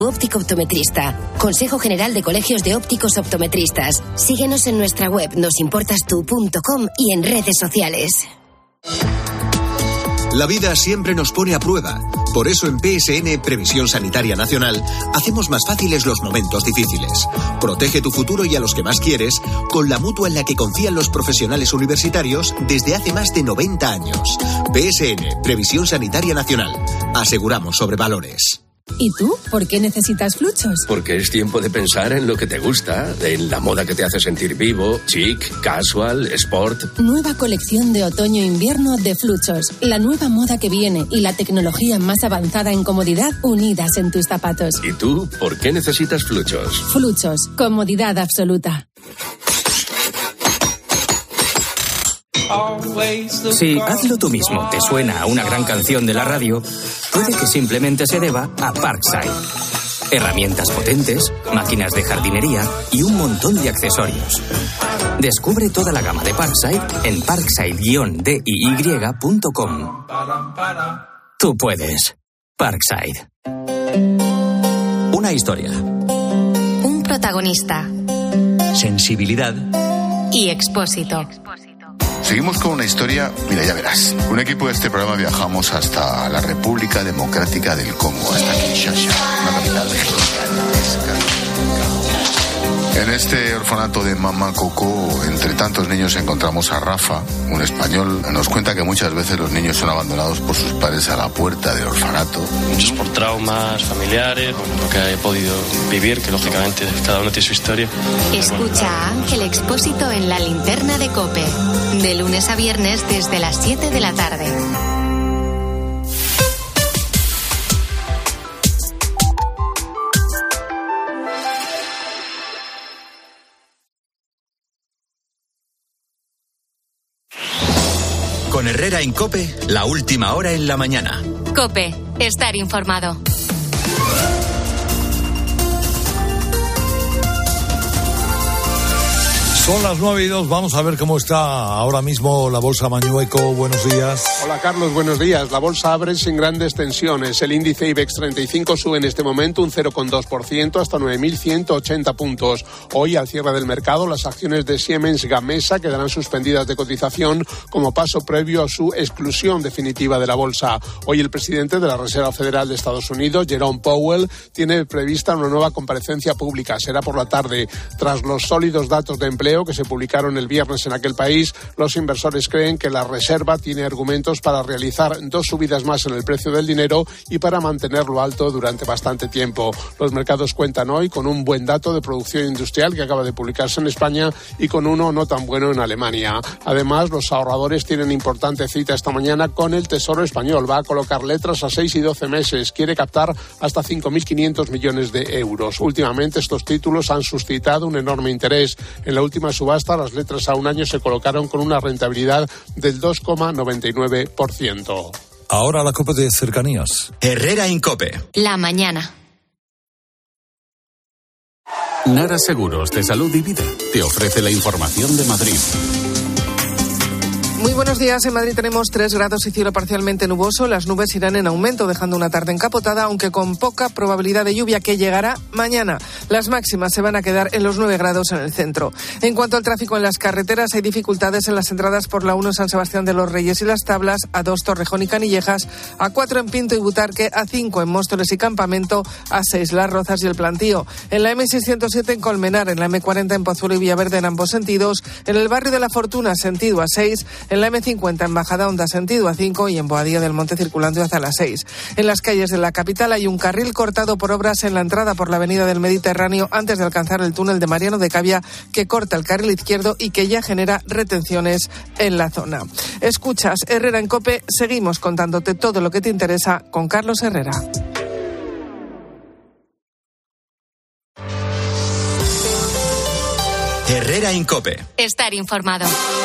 Óptico Optometrista. Consejo General de Colegios de Ópticos Optometristas. Síguenos en nuestra web nosimportastu.com y en redes sociales. La vida siempre nos pone a prueba. Por eso en PSN, Previsión Sanitaria Nacional, hacemos más fáciles los momentos difíciles. Protege tu futuro y a los que más quieres con la mutua en la que confían los profesionales universitarios desde hace más de 90 años. PSN, Previsión Sanitaria Nacional. Aseguramos sobre valores. ¿Y tú? ¿Por qué necesitas Fluchos? Porque es tiempo de pensar en lo que te gusta, en la moda que te hace sentir vivo, chic, casual, sport. Nueva colección de otoño-invierno de Fluchos. La nueva moda que viene y la tecnología más avanzada en comodidad unidas en tus zapatos. ¿Y tú? ¿Por qué necesitas Fluchos? Fluchos. Comodidad absoluta. Si Hazlo tú mismo te suena a una gran canción de la radio, puede que simplemente se deba a Parkside. Herramientas potentes, máquinas de jardinería y un montón de accesorios. Descubre toda la gama de Parkside en parkside-diy.com. Tú puedes. Parkside. Una historia. Un protagonista. Sensibilidad. Y Expósito. Seguimos con una historia, mira, ya verás. Un equipo de este programa viajamos hasta la República Democrática del Congo, hasta Kinshasa, una capital gigantesca. En este orfanato de Mama Coco, entre tantos niños encontramos a Rafa, un español. Nos cuenta que muchas veces los niños son abandonados por sus padres a la puerta del orfanato. Muchos por traumas familiares, lo que he podido vivir, que lógicamente cada uno tiene su historia. Escucha a Ángel Expósito en La Linterna de COPE, de lunes a viernes desde las 7 de la tarde. Con Herrera en COPE, la última hora en la mañana. COPE, estar informado. Son las 9:02, vamos a ver cómo está ahora mismo la bolsa Mañueco. Buenos días. Hola Carlos, buenos días. La bolsa abre sin grandes tensiones. El índice IBEX 35 sube en este momento un 0,2% hasta 9.180 puntos. Hoy, al cierre del mercado, las acciones de Siemens Gamesa quedarán suspendidas de cotización como paso previo a su exclusión definitiva de la bolsa. Hoy el presidente de la Reserva Federal de Estados Unidos, Jerome Powell, tiene prevista una nueva comparecencia pública. Será por la tarde. Tras los sólidos datos de empleo que se publicaron el viernes en aquel país, los inversores creen que la Reserva tiene argumentos para realizar 2 subidas más en el precio del dinero y para mantenerlo alto durante bastante tiempo. Los mercados cuentan hoy con un buen dato de producción industrial que acaba de publicarse en España y con uno no tan bueno en Alemania. Además, los ahorradores tienen importante cita esta mañana con el Tesoro Español. Va a colocar letras a 6 y 12 meses. Quiere captar hasta 5.500 millones de euros. Últimamente estos títulos han suscitado un enorme interés. En la última subasta, las letras a un año se colocaron con una rentabilidad del 2,99%. Ahora la COPE de cercanías. Herrera en COPE. La mañana. Nara Seguros de Salud y Vida te ofrece la información de Madrid. Muy buenos días. En Madrid tenemos 3 grados y cielo parcialmente nuboso. Las nubes irán en aumento, dejando una tarde encapotada, aunque con poca probabilidad de lluvia, que llegará mañana. Las máximas se van a quedar en los 9 grados en el centro. En cuanto al tráfico en las carreteras, hay dificultades en las entradas por la 1 en San Sebastián de los Reyes y Las Tablas, A2 Torrejón y Canillejas, A4 en Pinto y Butarque, A5 en Móstoles y Campamento, A6 Las Rozas y El Plantío. En la M607 en Colmenar, en la M40 en Pozuelo y Villaverde en ambos sentidos, en el barrio de La Fortuna, sentido A6, en la M50 en Majadahonda, sentido A5 y en Boadilla del Monte circulando hacia las 6. En las calles de la capital hay un carril cortado por obras en la entrada por la avenida del Mediterráneo antes de alcanzar el túnel de Mariano de Cavia, que corta el carril izquierdo y que ya genera retenciones en la zona. Escuchas Herrera en COPE, seguimos contándote todo lo que te interesa con Carlos Herrera. Herrera en COPE. Estar informado.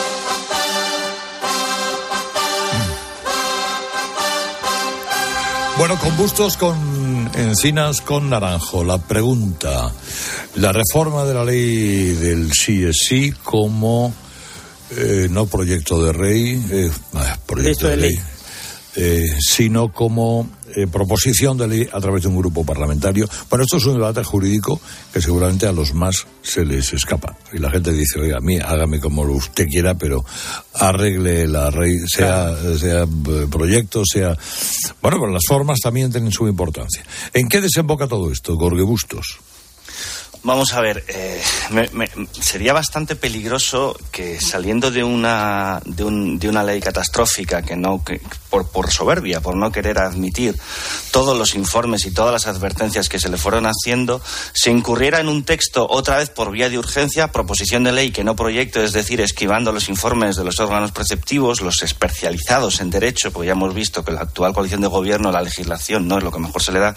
Bueno, con Bustos, con Encinas, con Naranjo. La pregunta: la reforma de la ley del sí es sí como no proyecto de ley, proyecto de ley. sino como proposición de ley a través de un grupo parlamentario. Bueno, esto es un debate jurídico que seguramente a los más se les escapa. Y la gente dice, oiga, a mí hágame como usted quiera, pero arregle la ley, sea proyecto, sea... Bueno, pero las formas también tienen su importancia. ¿En qué desemboca todo esto, Jorge Bustos? Vamos a ver, sería bastante peligroso que saliendo de una ley catastrófica que por soberbia, por no querer admitir todos los informes y todas las advertencias que se le fueron haciendo, se incurriera en un texto otra vez por vía de urgencia, proposición de ley que no proyecto, es decir, esquivando los informes de los órganos preceptivos, los especializados en derecho, porque ya hemos visto que la actual coalición de gobierno, la legislación no es lo que mejor se le da,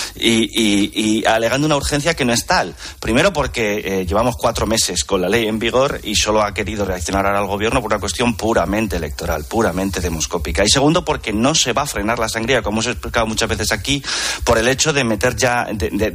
y alegando una urgencia que no es tal. Primero porque llevamos 4 meses con la ley en vigor y solo ha querido reaccionar ahora al gobierno por una cuestión puramente electoral, puramente demoscópica. Y segundo porque no se va a frenar la sangría, como os he explicado muchas veces aquí, por el hecho de meter ya,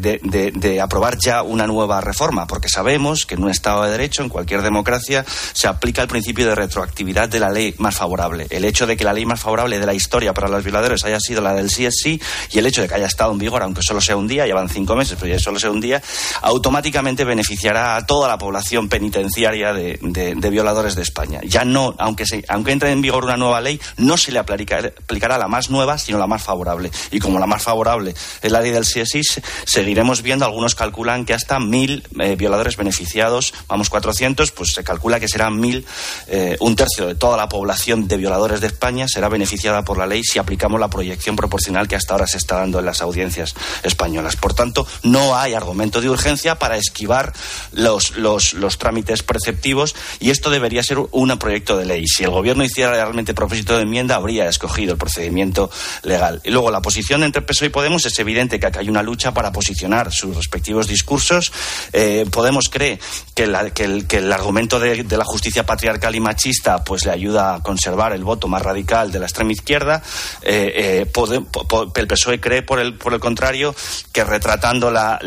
de aprobar ya una nueva reforma, porque sabemos que en un Estado de Derecho, en cualquier democracia, se aplica el principio de retroactividad de la ley más favorable. El hecho de que la ley más favorable de la historia para los violadores haya sido la del sí es sí, y el hecho de que haya estado en vigor, aunque solo sea un día, ya van 5 meses, pero ya solo sea un día, automáticamente beneficiará a toda la población penitenciaria de violadores de España. Ya no, aunque entre en vigor una nueva ley, no se le aplicará la más nueva, sino la más favorable. Y como la más favorable es la ley del sí es sí, seguiremos viendo, algunos calculan que hasta 1.000 violadores beneficiados, 400, pues se calcula que serán 1.000, un tercio de toda la población de violadores de España será beneficiada por la ley si aplicamos la proyección proporcional que hasta ahora se está dando en las audiencias españolas. Por tanto, no hay argumento de urgencia para esquivar los trámites preceptivos, y esto debería ser un proyecto de ley. Si el gobierno hiciera realmente propósito de enmienda, habría escogido el procedimiento legal. Y luego, la posición entre PSOE y Podemos, es evidente que acá hay una lucha para posicionar sus respectivos discursos. Podemos cree que el argumento de la justicia patriarcal y machista pues le ayuda a conservar el voto más radical de la extrema izquierda. El PSOE cree, por el contrario, que retratando la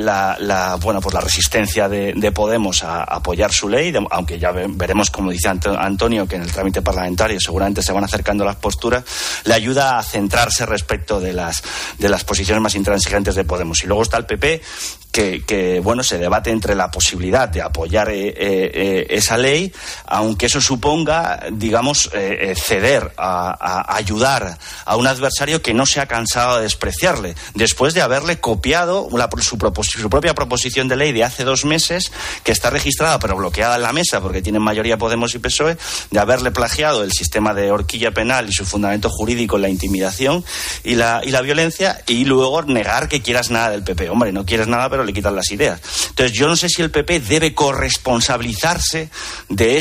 resistencia de Podemos a apoyar su ley, aunque ya veremos, como dice Antonio, que en el trámite parlamentario seguramente se van acercando las posturas, le ayuda a centrarse respecto de las posiciones más intransigentes de Podemos. Y luego está el PP, que se debate entre la posibilidad de apoyar esa ley, aunque eso suponga, digamos, ceder a ayudar a un adversario que no se ha cansado de despreciarle, después de haberle copiado su propia proposición de ley de hace 2 meses, que está registrada pero bloqueada en la mesa porque tienen mayoría Podemos y PSOE, de haberle plagiado el sistema de horquilla penal y su fundamento jurídico en la intimidación y la violencia, y luego negar que quieras nada del PP. Hombre, no quieres nada, pero le quitan las ideas. Entonces, yo no sé si el PP debe corresponsabilizarse de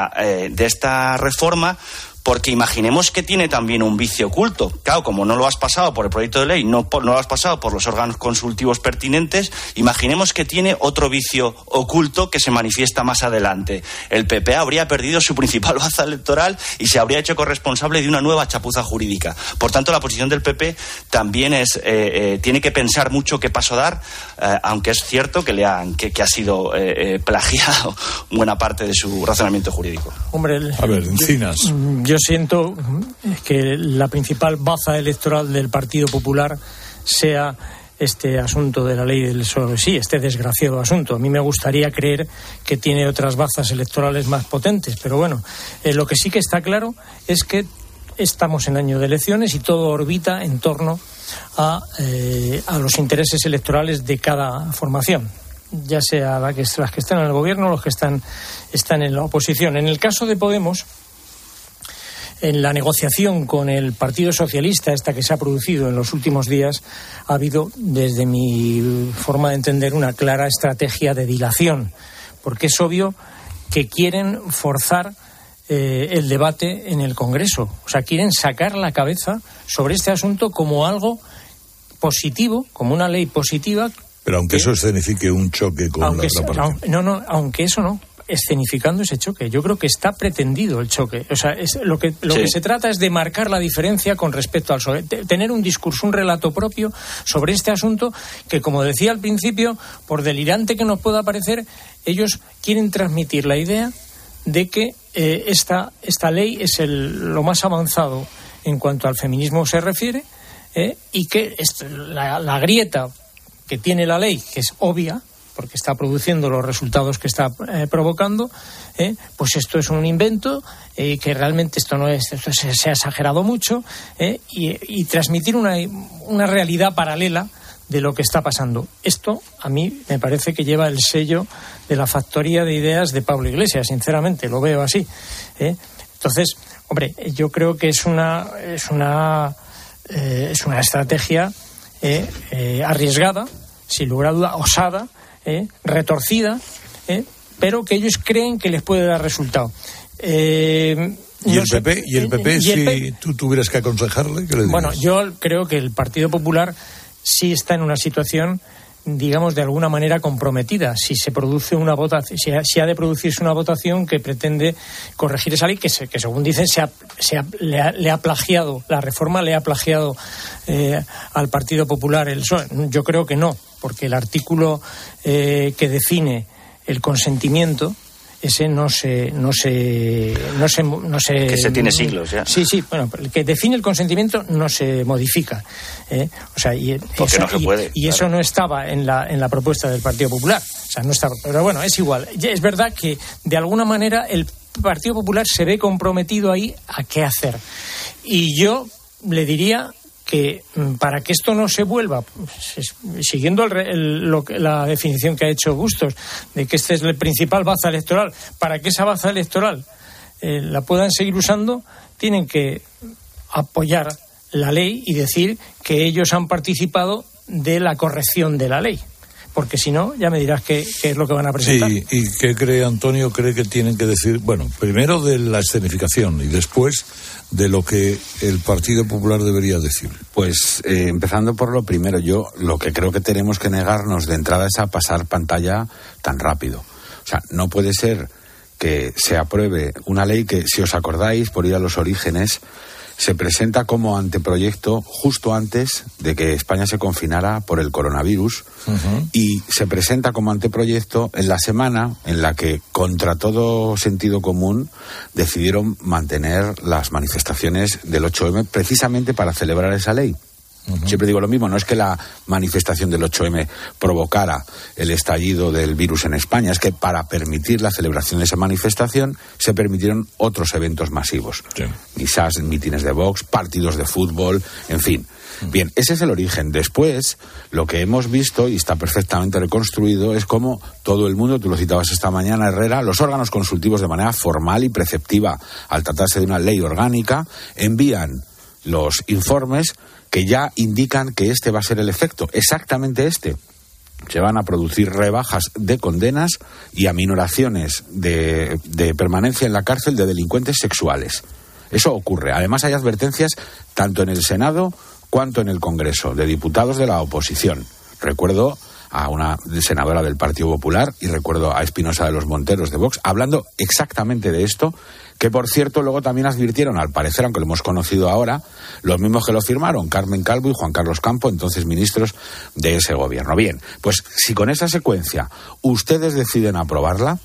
esta reforma, porque imaginemos que tiene también un vicio oculto. Claro, como no lo has pasado por el proyecto de ley, no lo has pasado por los órganos consultivos pertinentes, imaginemos que tiene otro vicio oculto que se manifiesta más adelante. El PP habría perdido su principal baza electoral y se habría hecho corresponsable de una nueva chapuza jurídica. Por tanto, la posición del PP también tiene que pensar mucho qué paso dar, aunque es cierto que ha sido plagiado buena parte de su razonamiento jurídico. Hombre, a ver, Encinas. Yo siento que la principal baza electoral del Partido Popular sea este asunto de la ley del solo sí, este desgraciado asunto. A mí me gustaría creer que tiene otras bazas electorales más potentes, pero bueno, lo que sí que está claro es que estamos en año de elecciones y todo orbita en torno a los intereses electorales de cada formación, ya sea las que están en el gobierno o los que están en la oposición. En el caso de Podemos, en la negociación con el Partido Socialista, esta que se ha producido en los últimos días, ha habido, desde mi forma de entender, una clara estrategia de dilación, porque es obvio que quieren forzar el debate en el Congreso. O sea, quieren sacar la cabeza sobre este asunto como algo positivo, como una ley positiva. Pero aunque eso escenifique un choque con la otra parte. Aunque eso no. Escenificando ese choque. Yo creo que está pretendido el choque. O sea, lo que se trata es de marcar la diferencia con respecto al PSOE. Tener un discurso, un relato propio sobre este asunto que, como decía al principio, por delirante que nos pueda parecer, ellos quieren transmitir la idea de que esta ley es lo más avanzado en cuanto al feminismo se refiere, y que la grieta que tiene la ley, que es obvia, porque está produciendo los resultados que está provocando, pues esto es un invento, que realmente esto se ha exagerado mucho, y transmitir una realidad paralela de lo que está pasando. Esto a mí me parece que lleva el sello de la factoría de ideas de Pablo Iglesias, sinceramente, lo veo así. Entonces, hombre, yo creo que es una estrategia arriesgada, sin lugar a duda, osada, retorcida, pero que ellos creen que les puede dar resultado. ¿Y el PP, si tú tuvieras que aconsejarle, qué le dirías? Bueno, yo creo que el Partido Popular sí está en una situación, digamos, de alguna manera comprometida. Si se produce una votación, si ha de producirse una votación que pretende corregir esa ley que según dicen le ha plagiado, la reforma le ha plagiado al Partido Popular el PSOE. Yo creo que no, porque el artículo que define el consentimiento, ese no se que se tiene siglos ya. Sí, bueno, el que define el consentimiento no se modifica, o sea, porque no se puede, y eso no estaba en la propuesta del Partido Popular, o sea, no estaba, pero bueno, es igual. Es verdad que de alguna manera el Partido Popular se ve comprometido ahí a qué hacer, y yo le diría que para que esto no se vuelva, siguiendo la definición que ha hecho Bustos, de que este es el principal baza electoral, para que esa baza electoral la puedan seguir usando, tienen que apoyar la ley y decir que ellos han participado de la corrección de la ley. Porque si no, ya me dirás qué es lo que van a presentar. Sí, ¿y qué cree Antonio? ¿Cree que tienen que decir, bueno, primero de la escenificación y después de lo que el Partido Popular debería decir? Pues empezando por lo primero, yo lo que creo que tenemos que negarnos de entrada es a pasar pantalla tan rápido. O sea, no puede ser que se apruebe una ley que, si os acordáis, por ir a los orígenes, se presenta como anteproyecto justo antes de que España se confinara por el coronavirus, y se presenta como anteproyecto en la semana en la que, contra todo sentido común, decidieron mantener las manifestaciones del 8M precisamente para celebrar esa ley. Siempre digo lo mismo, no es que la manifestación del 8M provocara el estallido del virus en España, es que para permitir la celebración de esa manifestación se permitieron otros eventos masivos. Sí. Misas, mítines de Vox, partidos de fútbol, en fin. Bien, ese es el origen. Después, lo que hemos visto, y está perfectamente reconstruido, es cómo todo el mundo, tú lo citabas esta mañana, Herrera, los órganos consultivos de manera formal y preceptiva, al tratarse de una ley orgánica, envían los informes que ya indican que este va a ser el efecto, exactamente este. Se van a producir rebajas de condenas y aminoraciones de permanencia en la cárcel de delincuentes sexuales. Eso ocurre. Además, hay advertencias tanto en el Senado cuanto en el Congreso, de diputados de la oposición. Recuerdo a una senadora del Partido Popular y recuerdo a Espinosa de los Monteros de Vox hablando exactamente de esto, que por cierto luego también advirtieron, al parecer, aunque lo hemos conocido ahora, los mismos que lo firmaron, Carmen Calvo y Juan Carlos Campo, entonces ministros de ese gobierno. Bien, pues si con esa secuencia ustedes deciden aprobarla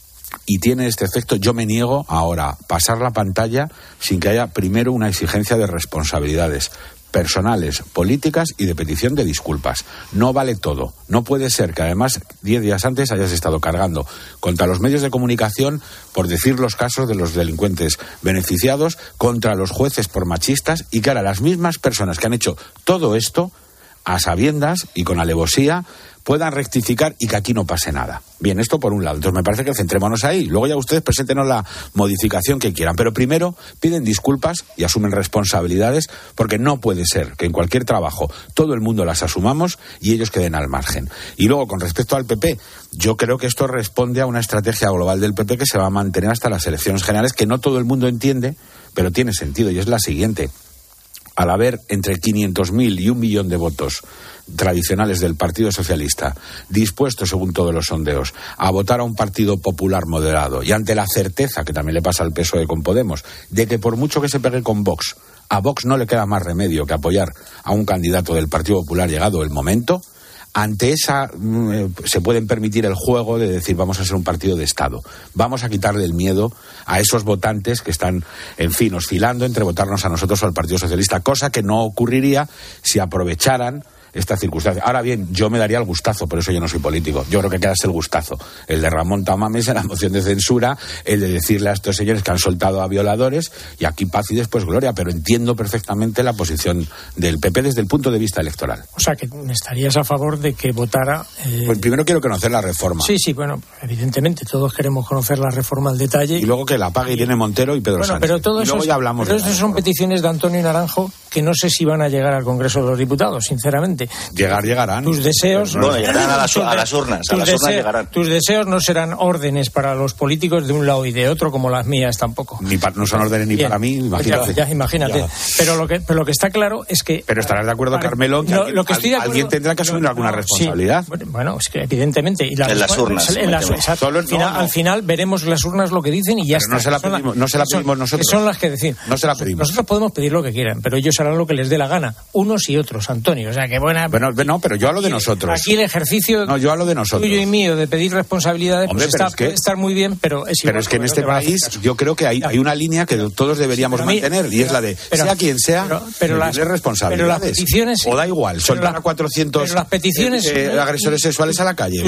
y tiene este efecto, yo me niego ahora a pasar la pantalla sin que haya primero una exigencia de responsabilidades personales, políticas y de petición de disculpas. No vale todo. No puede ser que además 10 días antes hayas estado cargando contra los medios de comunicación por decir los casos de los delincuentes beneficiados, contra los jueces por machistas, y que ahora las mismas personas que han hecho todo esto, a sabiendas y con alevosía, puedan rectificar y que aquí no pase nada. Bien, esto por un lado. Entonces me parece que centrémonos ahí. Luego ya ustedes preséntenos la modificación que quieran. Pero primero piden disculpas y asumen responsabilidades, porque no puede ser que en cualquier trabajo todo el mundo las asumamos y ellos queden al margen. Y luego, con respecto al PP, yo creo que esto responde a una estrategia global del PP que se va a mantener hasta las elecciones generales, que no todo el mundo entiende, pero tiene sentido, y es la siguiente. Al haber entre 500.000 y 1 millón de votos tradicionales del Partido Socialista dispuestos, según todos los sondeos, a votar a un Partido Popular moderado, y ante la certeza, que también le pasa al PSOE con Podemos, de que por mucho que se pegue con Vox, a Vox no le queda más remedio que apoyar a un candidato del Partido Popular llegado el momento, ante esa se pueden permitir el juego de decir vamos a ser un partido de Estado, vamos a quitarle el miedo a esos votantes que están, en fin, oscilando entre votarnos a nosotros o al Partido Socialista, cosa que no ocurriría si aprovecharan esta circunstancia. Ahora bien, yo me daría el gustazo, por eso yo no soy político. Yo creo que queda el gustazo. El de Ramón Tamames en la moción de censura, el de decirle a estos señores que han soltado a violadores, y aquí paz y después gloria, pero entiendo perfectamente la posición del PP desde el punto de vista electoral. O sea, que estarías a favor de que votara... Pues primero quiero conocer la reforma. Sí, bueno, evidentemente, todos queremos conocer la reforma al detalle. Y luego que la pague Irene Montero y Pedro Sánchez. Pero todo y luego ya hablamos. Pero esas son peticiones de Antonio Naranjo que no sé si van a llegar al Congreso de los Diputados, sinceramente. Llegarán. Tus deseos... Bueno, llegarán a las urnas. A las urnas llegarán. Tus deseos no serán órdenes para los políticos de un lado y de otro, como las mías tampoco. No son órdenes ni para mí, imagínate. Ya, imagínate. Ya. Pero lo que está claro es que... Pero estarás de acuerdo, Carmelo, que alguien tendrá que asumir alguna responsabilidad. Sí. Bueno, es que evidentemente... Y en las urnas. Al final veremos las urnas lo que dicen y ya está. No se la pedimos nosotros. Son las que deciden. No se la pedimos. Nosotros podemos pedir lo que quieran, pero ellos harán lo que les dé la gana. Unos y otros, Antonio. O sea, que buena... Bueno, no, pero yo hablo de nosotros. Aquí el ejercicio yo hablo de nosotros. Tuyo y mío de pedir responsabilidades. Hombre, pues puede estar muy bien, pero es igual. Pero es que en este país yo creo que hay una línea que todos deberíamos mantener, y es la de sea quien sea, pero las responsabilidades. Pero las peticiones, o da igual, soltar a 400 agresores sexuales a la calle.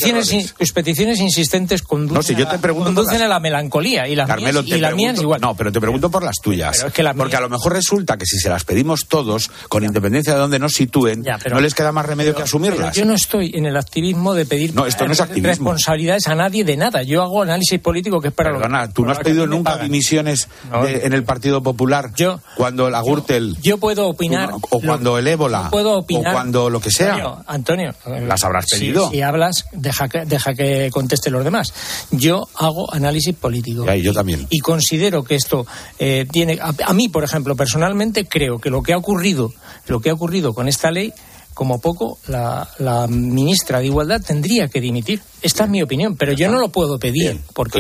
Tus peticiones insistentes conducen a la melancolía, y las mías igual. No, pero te pregunto por las tuyas. Porque a lo mejor resulta que si se las pedimos todos, con independencia de dónde nos sitúen, no les queda más remedio que asumirlas. Yo no estoy en el activismo de pedir esto no es activismo. Responsabilidades a nadie de nada. Yo hago análisis político que es para... Perdona, ¿tú no has pedido nunca dimisiones en el Partido Popular? Cuando la Gürtel... Yo puedo opinar... O cuando el ébola... Puedo opinar... O cuando lo que sea. Antonio... ¿Las habrás pedido? Si hablas, deja que conteste los demás. Yo hago análisis político. Yo también. Y considero que esto tiene... A mí, por ejemplo, personalmente, creo que lo que ha ocurrido con esta ley... Como poco, la ministra de Igualdad tendría que dimitir. Esta es mi opinión, pero yo no lo puedo pedir, porque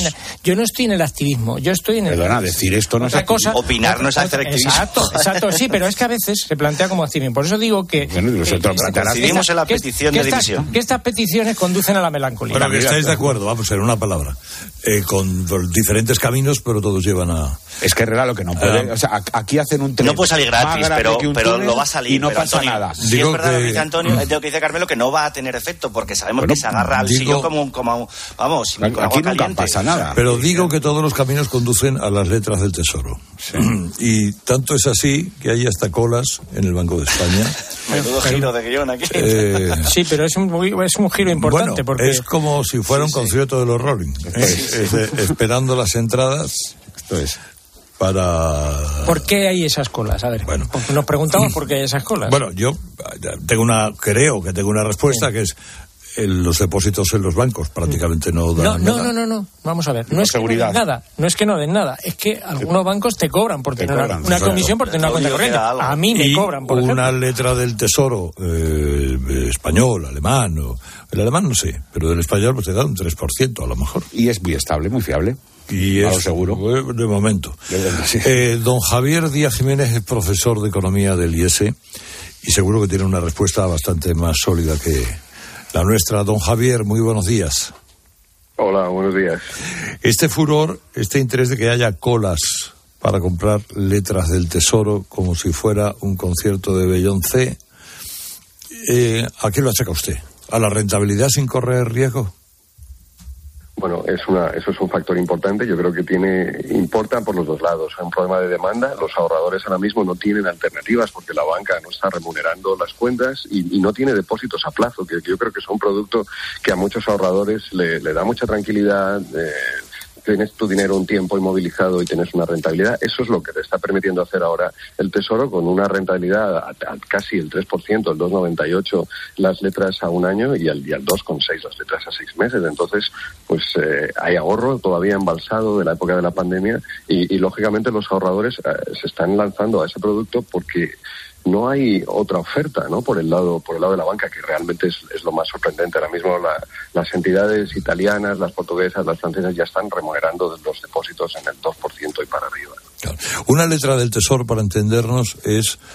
yo no estoy en el activismo, yo estoy en el... Perdona, decir esto no es activismo. Opinar no es hacer activismo. Exacto, sí, pero es que a veces se plantea como activismo. Por eso digo que... Coincidimos en la petición de dimisión. Que estas peticiones conducen a la melancolía. Pero que estáis de acuerdo, vamos a ver, una palabra. Con diferentes caminos, pero todos llevan a... Es que regalo que no puede... O sea, aquí hacen un tren... No puede salir gratis, pero lo va a salir. Y no pasa nada. Sí, es verdad lo que dice Antonio, lo que dice Carmelo, que no va a tener efecto, porque sabemos que se agarra al sillón como vamos, aquí nunca pasa nada. Pero digo que todos los caminos conducen a las letras del Tesoro. Sí. Y tanto es así que hay hasta colas en el Banco de España. Menudo giro de guión aquí. Sí, pero es un giro importante. Porque es como si fuera un concierto de los Rolling. Esperando las entradas. Esto es. ¿Por qué hay esas colas? A ver, nos preguntamos por qué hay esas colas. Bueno, yo creo que tengo una respuesta, que es los depósitos en los bancos prácticamente no dan nada. No. Vamos a ver. No es seguridad. No es que no den nada. Es que algunos bancos te cobran por tener una comisión por tener una cuenta corriente. A mí me cobran, por ejemplo. Una letra del Tesoro español, alemán, el alemán no sé, pero del español pues te da un 3% a lo mejor. Y es muy estable, muy fiable. Y es seguro. De momento. Don Javier Díaz Jiménez es profesor de Economía del IES y seguro que tiene una respuesta bastante más sólida que la nuestra. Don Javier, muy buenos días. Hola, buenos días. Este furor, este interés de que haya colas para comprar letras del Tesoro como si fuera un concierto de Beyoncé, ¿a qué lo achaca usted? ¿A la rentabilidad sin correr riesgo? Bueno, eso es un factor importante. Yo creo que importa por los dos lados. Hay un problema de demanda. Los ahorradores ahora mismo no tienen alternativas porque la banca no está remunerando las cuentas y no tiene depósitos a plazo, que yo creo que es un producto que a muchos ahorradores le da mucha tranquilidad. Tienes tu dinero un tiempo inmovilizado y tienes una rentabilidad. Eso es lo que te está permitiendo hacer ahora el Tesoro, con una rentabilidad a casi el 3%, el 2,98 las letras a un año y al 2,6 las letras a 6 meses. Entonces, pues hay ahorro todavía embalsado de la época de la pandemia y lógicamente los ahorradores se están lanzando a ese producto porque no hay otra oferta, ¿no? Por el lado de la banca, que realmente es lo más sorprendente. Ahora mismo las entidades italianas, las portuguesas, las francesas ya están remunerando los depósitos en el 2% y para arriba. Claro. Una letra del Tesoro, para entendernos, es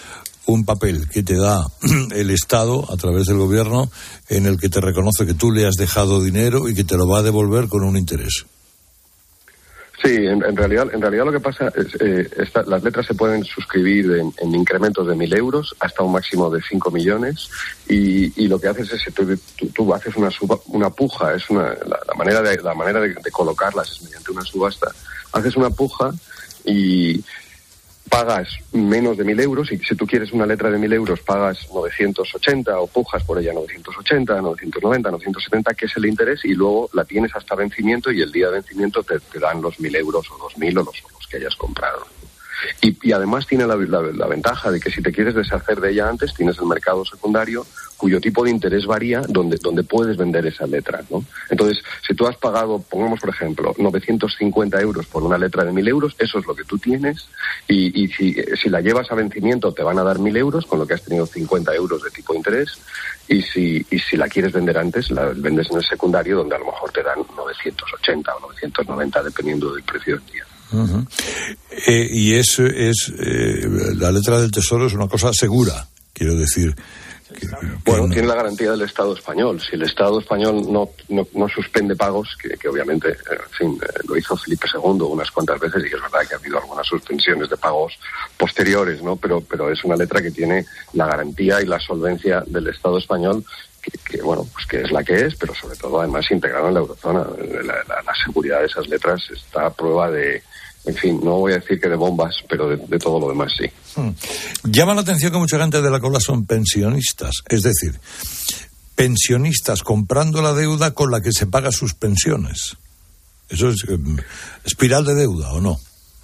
un papel que te da el Estado a través del gobierno en el que te reconoce que tú le has dejado dinero y que te lo va a devolver con un interés. Sí, en realidad lo que pasa es las letras se pueden suscribir en incrementos de 1.000 euros hasta un máximo de 5 millones y lo que haces es que tú haces una puja, es la manera de colocarlas es mediante una subasta. Haces una puja y pagas menos de 1.000 euros y si tú quieres una letra de 1.000 euros pagas 980 o pujas por ella 980, 990, 970, que es el interés, y luego la tienes hasta vencimiento y el día de vencimiento te dan los 1.000 euros o 2.000 o los que hayas comprado. Y además tiene la ventaja de que si te quieres deshacer de ella antes, tienes el mercado secundario cuyo tipo de interés varía donde puedes vender esa letra, ¿no? Entonces, si tú has pagado, pongamos por ejemplo, 950 euros por una letra de 1.000 euros, eso es lo que tú tienes, y si la llevas a vencimiento te van a dar 1.000 euros, con lo que has tenido 50 euros de tipo de interés, y si la quieres vender antes, la vendes en el secundario, donde a lo mejor te dan 980 o 990, dependiendo del precio del día. Uh-huh. Y eso es la letra del Tesoro es una cosa segura, quiero decir. Bueno, tiene la garantía del Estado español. Si el Estado español no suspende pagos, que obviamente, en fin, lo hizo Felipe II unas cuantas veces, y es verdad que ha habido algunas suspensiones de pagos posteriores, ¿no? Pero es una letra que tiene la garantía y la solvencia del Estado español, que bueno, pues que es la que es, pero sobre todo además integrado en la eurozona. La seguridad de esas letras está a prueba de, en fin, no voy a decir que de bombas, pero de todo lo demás sí. Llama la atención que mucha gente de la cola son pensionistas, es decir, pensionistas comprando la deuda con la que se paga sus pensiones. ¿Eso es espiral de deuda o no?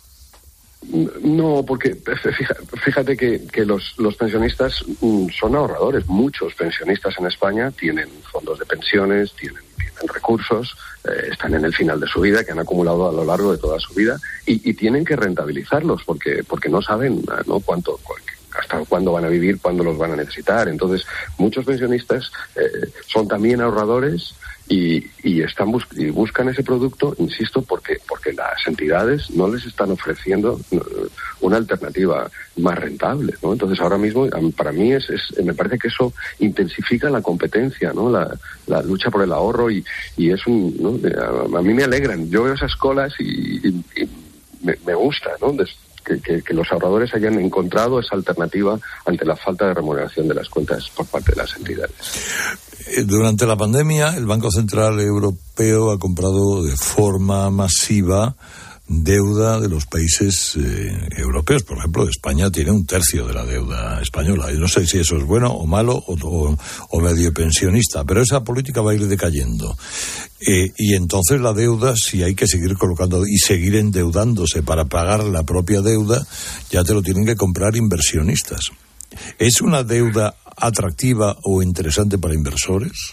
No, porque fíjate que los pensionistas son ahorradores. Muchos pensionistas en España tienen fondos de pensiones, tienen recursos, están en el final de su vida, que han acumulado a lo largo de toda su vida, y tienen que rentabilizarlos porque no saben, ¿no?, hasta cuándo van a vivir, cuándo los van a necesitar. Entonces, muchos pensionistas son también ahorradores y buscan ese producto, insisto, porque las entidades no les están ofreciendo una alternativa más rentable, ¿no? Entonces, ahora mismo, para mí me parece que eso intensifica la competencia, ¿no? La lucha por el ahorro y es ¿no? A mí me alegran. Yo veo esas colas y me gusta, ¿no? Que los ahorradores hayan encontrado esa alternativa ante la falta de remuneración de las cuentas por parte de las entidades. Durante la pandemia, el Banco Central Europeo ha comprado de forma masiva deuda de los países europeos. Por ejemplo, España tiene 1/3 de la deuda española. Y no sé si eso es bueno o malo o medio pensionista, pero esa política va a ir decayendo. Y entonces la deuda, si hay que seguir colocando y seguir endeudándose para pagar la propia deuda, ya te lo tienen que comprar inversionistas. ¿Es una deuda atractiva o interesante para inversores?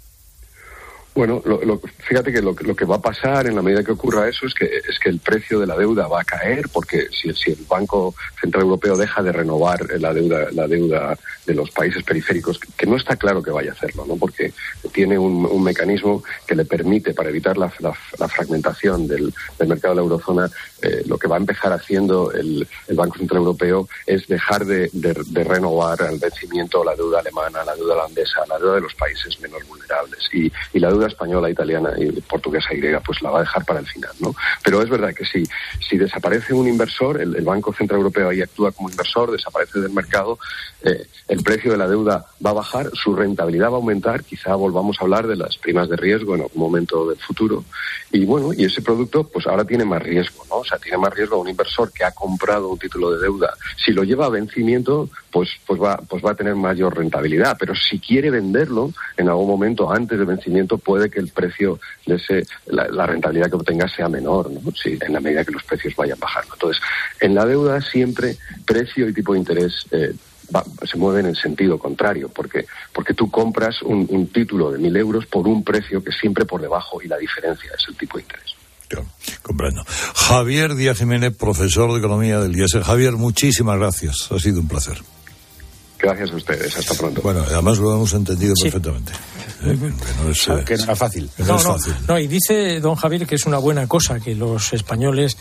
Bueno, fíjate que lo que va a pasar en la medida que ocurra eso es que el precio de la deuda va a caer, porque si el Banco Central Europeo deja de renovar la deuda de los países periféricos, que no está claro que vaya a hacerlo, ¿no? Porque tiene un mecanismo que le permite, para evitar la fragmentación del mercado de la eurozona, lo que va a empezar haciendo el Banco Central Europeo es dejar de renovar al vencimiento la deuda alemana, la deuda holandesa, la deuda de los países menos vulnerables, y la deuda española, italiana y portuguesa y griega, pues la va a dejar para el final, ¿no? Pero es verdad que si desaparece un inversor, el Banco Central Europeo ahí actúa como inversor, desaparece del mercado, el precio de la deuda va a bajar, su rentabilidad va a aumentar, quizá volvamos a hablar de las primas de riesgo en algún momento del futuro, y bueno, y ese producto pues ahora tiene más riesgo, ¿no? O sea, tiene más riesgo un inversor que ha comprado un título de deuda. Si lo lleva a vencimiento, pues va a tener mayor rentabilidad, pero si quiere venderlo en algún momento antes de vencimiento, puede que el precio de la rentabilidad que obtenga sea menor, ¿no? Sí, en la medida que los precios vayan bajando. Entonces, en la deuda siempre precio y tipo de interés se mueven en sentido contrario, porque tú compras un título de 1.000 euros por un precio que es siempre por debajo, y la diferencia es el tipo de interés. Yo comprendo. Javier Díaz Jiménez, profesor de Economía del IES. Javier, muchísimas gracias. Ha sido un placer. Gracias a ustedes. Hasta pronto. Bueno, además lo hemos entendido perfectamente. Que no es fácil. No, y dice don Javier que es una buena cosa que los españoles,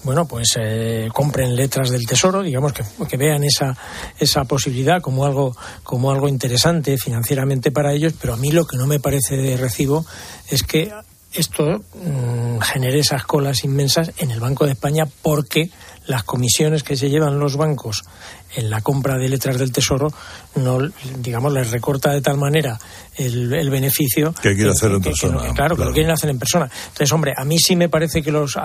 compren letras del Tesoro, digamos que vean esa posibilidad como algo interesante financieramente para ellos, pero a mí lo que no me parece de recibo es que esto genere esas colas inmensas en el Banco de España, porque las comisiones que se llevan los bancos en la compra de letras del Tesoro les recorta de tal manera el beneficio que quiere hacerlo en persona. Que lo quieren hacer en persona. Entonces, hombre, a mí sí me parece que los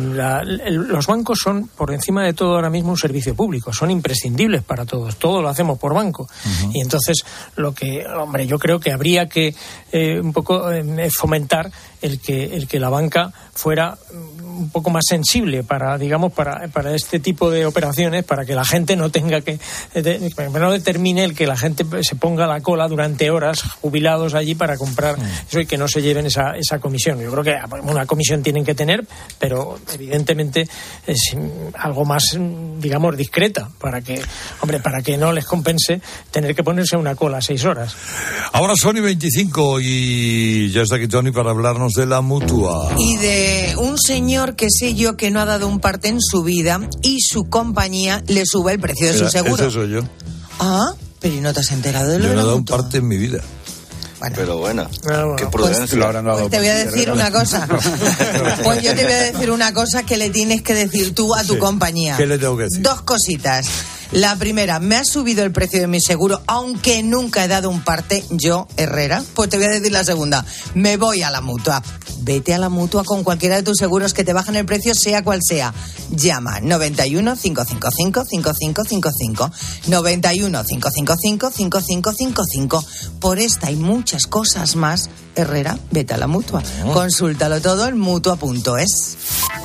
bancos son, por encima de todo ahora mismo, un servicio público, son imprescindibles para todos, todo lo hacemos por banco. Uh-huh. Y entonces yo creo que habría que un poco fomentar el que la banca fuera un poco más sensible para este tipo de operaciones, para que la gente no tenga no determine el que la gente se ponga la cola durante horas, jubilados allí, para comprar eso, y que no se lleven esa comisión. Yo creo que una comisión tienen que tener, pero evidentemente es algo más, discreta, para que no les compense tener que ponerse una cola 6 horas. Ahora son 25 y ya está aquí Tony para hablarnos de la Mutua. Y de un señor que sé yo que no ha dado un parte en su vida y su compañía le sube el precio de su seguro. Ese soy yo. Ah, pero ¿y no te has enterado de lo de la Mutua? Yo no he dado un parte en mi vida. Bueno. Pero bueno, qué prudencia. Pues te voy a decir una cosa. Pues yo te voy a decir una cosa que le tienes que decir tú a tu compañía. ¿Qué le tengo que decir? 2 cositas. La primera, me ha subido el precio de mi seguro, aunque nunca he dado un parte, yo, Herrera. Pues te voy a decir la segunda, me voy a la Mutua. Vete a la Mutua con cualquiera de tus seguros que te bajan el precio, sea cual sea. Llama 91 555 5555, 91 555 5555. Por esta y muchas cosas más, Herrera, vete a la Mutua. Consúltalo todo en mutua.es.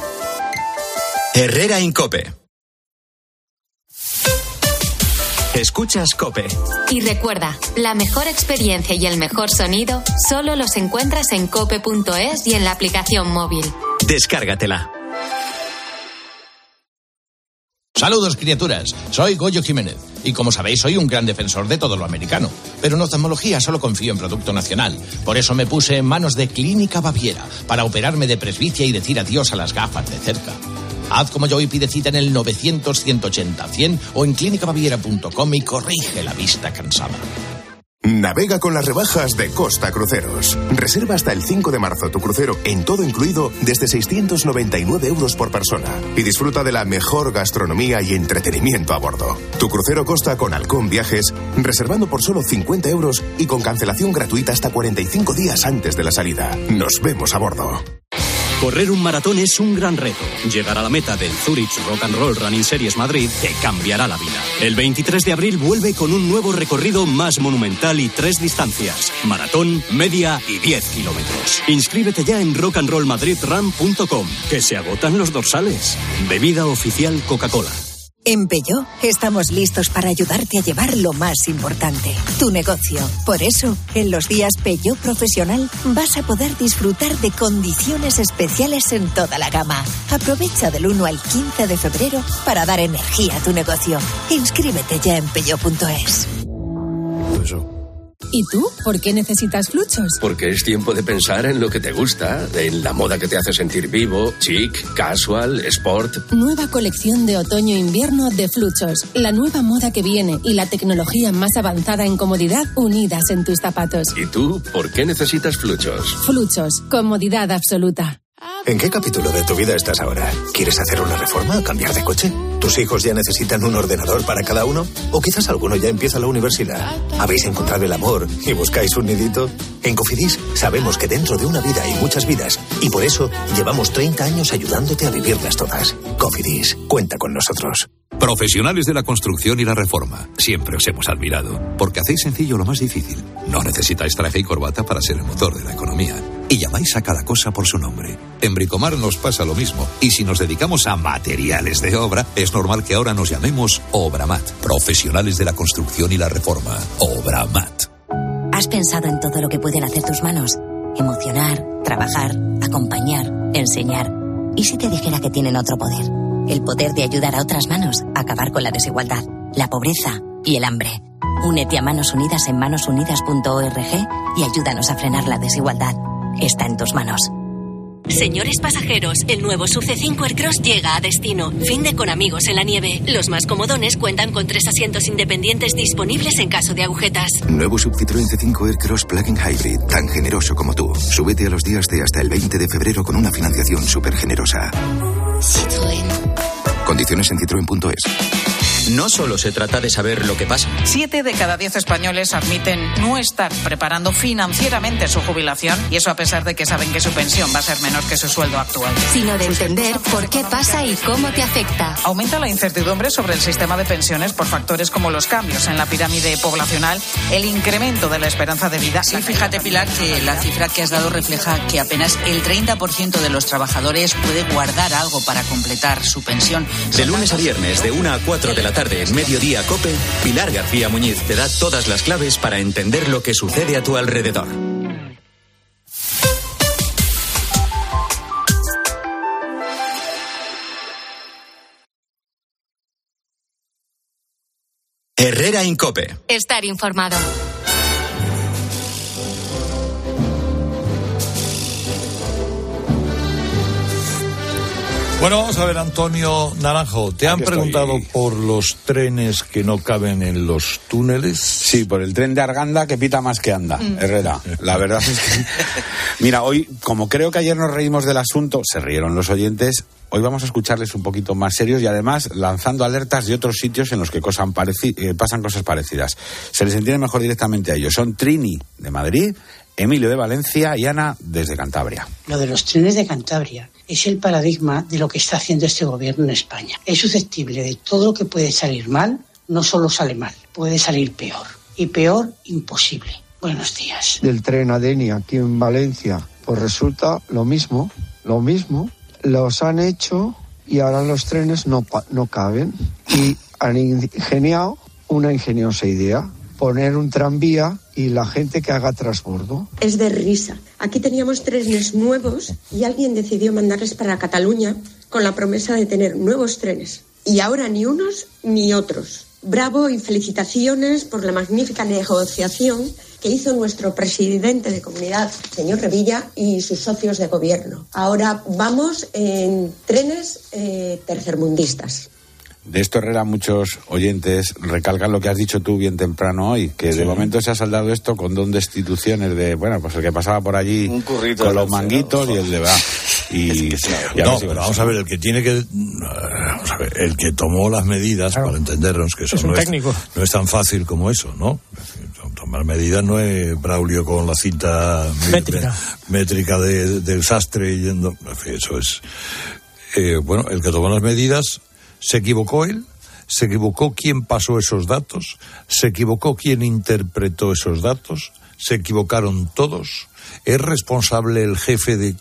Herrera Incope. Escuchas COPE. Y recuerda, la mejor experiencia y el mejor sonido solo los encuentras en cope.es y en la aplicación móvil. Descárgatela. Saludos, criaturas. Soy Goyo Jiménez. Y como sabéis, soy un gran defensor de todo lo americano. Pero en oftalmología solo confío en producto nacional. Por eso me puse en manos de Clínica Baviera para operarme de presbicia y decir adiós a las gafas de cerca. Haz como yo y pide cita en el 900-180-100 o en clinicabaviera.com y corrige la vista cansada. Navega con las rebajas de Costa Cruceros. Reserva hasta el 5 de marzo tu crucero en todo incluido desde 699 euros por persona. Y disfruta de la mejor gastronomía y entretenimiento a bordo. Tu crucero Costa con Halcón Viajes, reservando por solo 50 euros y con cancelación gratuita hasta 45 días antes de la salida. Nos vemos a bordo. Correr un maratón es un gran reto. Llegar a la meta del Zurich Rock and Roll Running Series Madrid te cambiará la vida. El 23 de abril vuelve con un nuevo recorrido más monumental y 3 distancias: maratón, media y 10 kilómetros. Inscríbete ya en rockandrollmadridrun.com, que se agotan los dorsales. Bebida oficial Coca-Cola. En Peugeot estamos listos para ayudarte a llevar lo más importante, tu negocio. Por eso, en los días Peugeot Profesional vas a poder disfrutar de condiciones especiales en toda la gama. Aprovecha del 1 al 15 de febrero para dar energía a tu negocio. Inscríbete ya en peugeot.es. ¿Y tú? ¿Por qué necesitas Fluchos? Porque es tiempo de pensar en lo que te gusta, en la moda que te hace sentir vivo, chic, casual, sport. Nueva colección de otoño-invierno de Fluchos. La nueva moda que viene y la tecnología más avanzada en comodidad unidas en tus zapatos. ¿Y tú? ¿Por qué necesitas Fluchos? Fluchos. Comodidad absoluta. ¿En qué capítulo de tu vida estás ahora? ¿Quieres hacer una reforma o cambiar de coche? ¿Tus hijos ya necesitan un ordenador para cada uno? ¿O quizás alguno ya empieza la universidad? ¿Habéis encontrado el amor y buscáis un nidito? En Cofidis sabemos que dentro de una vida hay muchas vidas y por eso llevamos 30 años ayudándote a vivirlas todas. Cofidis, cuenta con nosotros. Profesionales de la construcción y la reforma. Siempre os hemos admirado, porque hacéis sencillo lo más difícil. No necesitáis traje y corbata para ser el motor de la economía. Y llamáis a cada cosa por su nombre. En Bricomar nos pasa lo mismo. Y si nos dedicamos a materiales de obra, es normal que ahora nos llamemos Obramat. Profesionales de la construcción y la reforma. Obramat. ¿Has pensado en todo lo que pueden hacer tus manos? Emocionar, trabajar, acompañar, enseñar. ¿Y si te dijera que tienen otro poder? El poder de ayudar a otras manos a acabar con la desigualdad, la pobreza y el hambre. Únete a Manos Unidas en manosunidas.org y ayúdanos a frenar la desigualdad. Está en tus manos. Señores pasajeros, el nuevo SUV C5 Aircross llega a destino. Fin de con amigos en la nieve. Los más comodones cuentan con 3 asientos independientes disponibles en caso de agujetas. Nuevo Sub Citroën C5 Aircross Plug-in Hybrid, tan generoso como tú. Súbete a los días de hasta el 20 de febrero con una financiación súper generosa. Citroën. Condiciones en citroen.es. No solo se trata de saber lo que pasa. 7 de cada 10 españoles admiten no estar preparando financieramente su jubilación, y eso a pesar de que saben que su pensión va a ser menor que su sueldo actual. Sino de entender por qué pasa y cómo te afecta. Aumenta la incertidumbre sobre el sistema de pensiones por factores como los cambios en la pirámide poblacional, el incremento de la esperanza de vida. Sí, fíjate, Pilar, que la cifra que has dado refleja que apenas el 30% de los trabajadores puede guardar algo para completar su pensión. De lunes a viernes, de 1 a 4 de la tarde, en Mediodía COPE, Pilar García Muñiz te da todas las claves para entender lo que sucede a tu alrededor. Herrera en COPE. Estar informado. Bueno, vamos a ver, Antonio Naranjo, ¿te han preguntado por los trenes que no caben en los túneles? Sí, por el tren de Arganda que pita más que anda, Herrera. La verdad es que... Mira, hoy, como creo que ayer nos reímos del asunto, se rieron los oyentes, hoy vamos a escucharles un poquito más serios y además lanzando alertas de otros sitios en los que pasan cosas parecidas. Se les entiende mejor directamente a ellos. Son Trini, de Madrid, Emilio, de Valencia y Ana, desde Cantabria. Lo de los trenes de Cantabria es el paradigma de lo que está haciendo este gobierno en España. Es susceptible de todo lo que puede salir mal, no solo sale mal, puede salir peor. Y peor, imposible. Buenos días. Del tren Adenia aquí en Valencia, pues resulta lo mismo, los han hecho y ahora los trenes no caben. Y han ingeniado una ingeniosa idea, poner un tranvía y la gente que haga transbordo. Es de risa. Aquí teníamos trenes nuevos y alguien decidió mandarles para Cataluña con la promesa de tener nuevos trenes. Y ahora ni unos ni otros. Bravo y felicitaciones por la magnífica negociación que hizo nuestro presidente de comunidad, señor Revilla, y sus socios de gobierno. Ahora vamos en trenes tercermundistas. De esto, Herrera, muchos oyentes recalcan lo que has dicho tú bien temprano hoy, que de momento se ha saldado esto con 2 destituciones de, bueno, pues el que pasaba por allí con los manguitos y el de... pero vamos a ver, el que tiene que... Vamos a ver, el que tomó las medidas, para entendernos, que eso es un técnico. No es tan fácil como eso, ¿no? Tomar medidas no es Braulio con la cinta métrica del sastre yendo... En fin, eso es... bueno, el que tomó las medidas... ¿Se equivocó él? ¿Se equivocó quien pasó esos datos? ¿Se equivocó quien interpretó esos datos? ¿Se equivocaron todos? ¿Es responsable el jefe de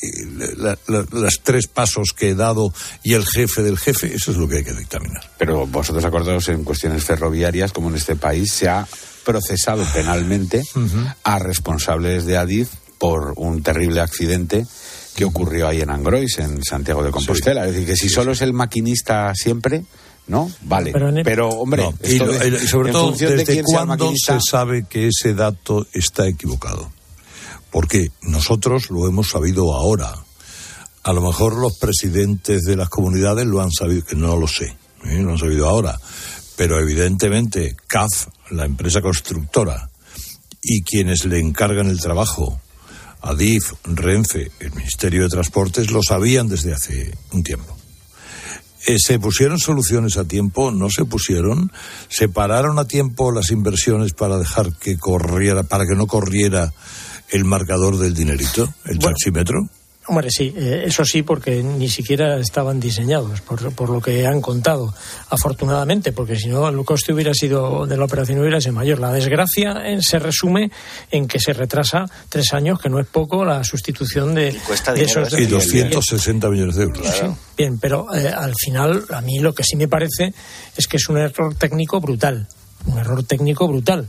los 3 pasos que he dado y el jefe del jefe? Eso es lo que hay que dictaminar. Pero vosotros acordaos, en cuestiones ferroviarias, como en este país, se ha procesado penalmente a responsables de Adif por un terrible accidente que ocurrió ahí en Angrois, en Santiago de Compostela. Sí. Es decir, que si solo es el maquinista siempre, ¿no? Vale. Pero hombre... No. Y sobre todo, ¿desde cuándo se sabe que ese dato está equivocado? Porque nosotros lo hemos sabido ahora. A lo mejor los presidentes de las comunidades lo han sabido, que no lo sé, lo han sabido ahora. Pero evidentemente CAF, la empresa constructora, y quienes le encargan el trabajo, Adif, Renfe, el Ministerio de Transportes, lo sabían desde hace un tiempo. ¿Se pusieron soluciones a tiempo? ¿No se pusieron? ¿Se pararon a tiempo las inversiones para dejar que corriera, para que no corriera el marcador del dinerito, el taxímetro? Hombre, sí, eso sí, porque ni siquiera estaban diseñados, por lo que han contado, afortunadamente, porque si no el coste hubiera sido de la operación hubiera sido mayor. La desgracia se resume en que se retrasa 3 años, que no es poco, la sustitución de esos... Y 260 millones de euros. Claro. Sí, bien, pero al final, a mí lo que sí me parece es que es un error técnico brutal.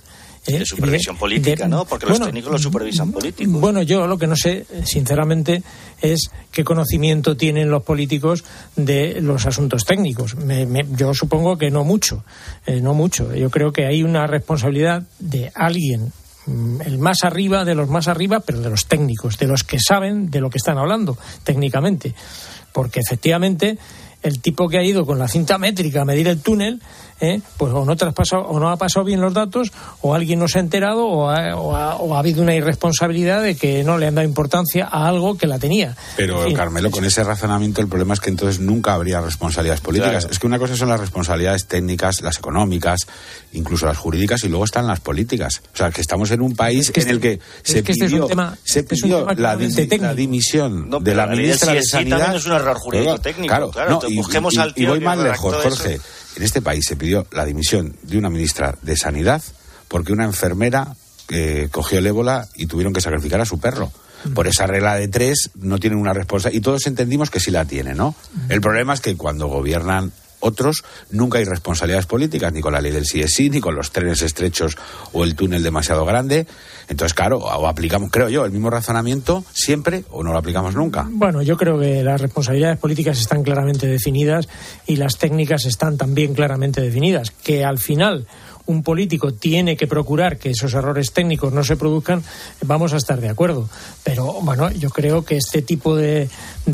De supervisión política, ¿no? Porque los técnicos lo supervisan políticos. Bueno, yo lo que no sé, sinceramente, es qué conocimiento tienen los políticos de los asuntos técnicos. Yo supongo que no mucho. Yo creo que hay una responsabilidad de alguien, el más arriba de los más arriba, pero de los técnicos, de los que saben de lo que están hablando técnicamente. Porque efectivamente el tipo que ha ido con la cinta métrica a medir el túnel, pues o no ha pasado bien los datos, o alguien no se ha enterado, o ha habido una irresponsabilidad de que no le han dado importancia a algo que la tenía. Pero, en fin, Carmelo, con ese razonamiento el problema es que entonces nunca habría responsabilidades políticas. Claro. Es que una cosa son las responsabilidades técnicas, las económicas, incluso las jurídicas, y luego están las políticas. O sea, que estamos en un país en el que se pidió la dimisión de la ministra de Sanidad. También es un error jurídico técnico, claro. Busquemos al tío. Y voy más lejos, Jorge. En este país se pidió la dimisión de una ministra de Sanidad porque una enfermera cogió el ébola y tuvieron que sacrificar a su perro. Por esa regla de 3 no tienen una responsabilidad. Y todos entendimos que sí la tienen, ¿no? El problema es que cuando gobiernan otros, nunca hay responsabilidades políticas, ni con la ley del sí, ni con los trenes estrechos o el túnel demasiado grande. Entonces, claro, o aplicamos, creo yo, el mismo razonamiento siempre o no lo aplicamos nunca. Bueno, yo creo que las responsabilidades políticas están claramente definidas y las técnicas están también claramente definidas. Que al final un político tiene que procurar que esos errores técnicos no se produzcan, vamos a estar de acuerdo. Pero, bueno, yo creo que este tipo de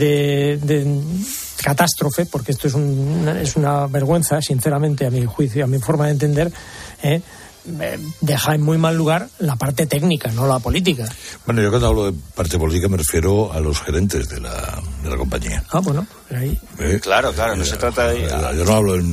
catástrofe, porque esto es una vergüenza, sinceramente, a mi juicio, a mi forma de entender, deja en muy mal lugar la parte técnica, no la política. Bueno, yo cuando hablo de parte política me refiero a los gerentes de la compañía. Bueno, ahí. Claro, no se trata de... Yo no hablo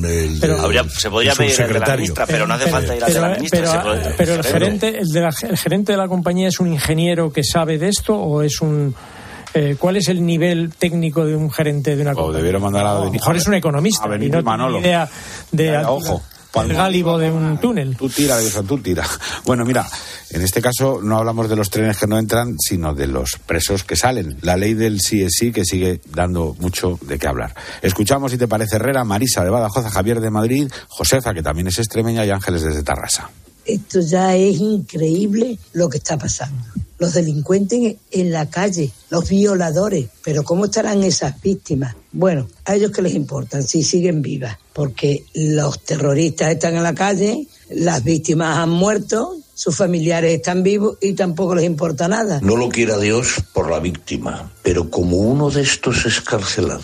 se podría pedir el de la ministra, pero no hace falta ir al de la ministra. Pero el gerente de la compañía es un ingeniero que sabe de esto o es un... ¿Cuál es el nivel técnico de un gerente de una compañía? Debieron mandar a mejor es un economista y no tiene idea de el gálibo de un túnel. Tú tira. Bueno, mira, en este caso no hablamos de los trenes que no entran, sino de los presos que salen. La ley del sí es sí, que sigue dando mucho de qué hablar. Escuchamos, si te parece, Herrera, Marisa de Badajoz, a Javier de Madrid, Josefa, que también es extremeña, y Ángeles desde Tarrasa. Esto ya es increíble lo que está pasando. Los delincuentes en la calle, los violadores, pero ¿cómo estarán esas víctimas? Bueno, a ellos que les importan si siguen vivas, porque los terroristas están en la calle, las víctimas han muerto, sus familiares están vivos y tampoco les importa nada. No lo quiera Dios por la víctima, pero como uno de estos excarcelados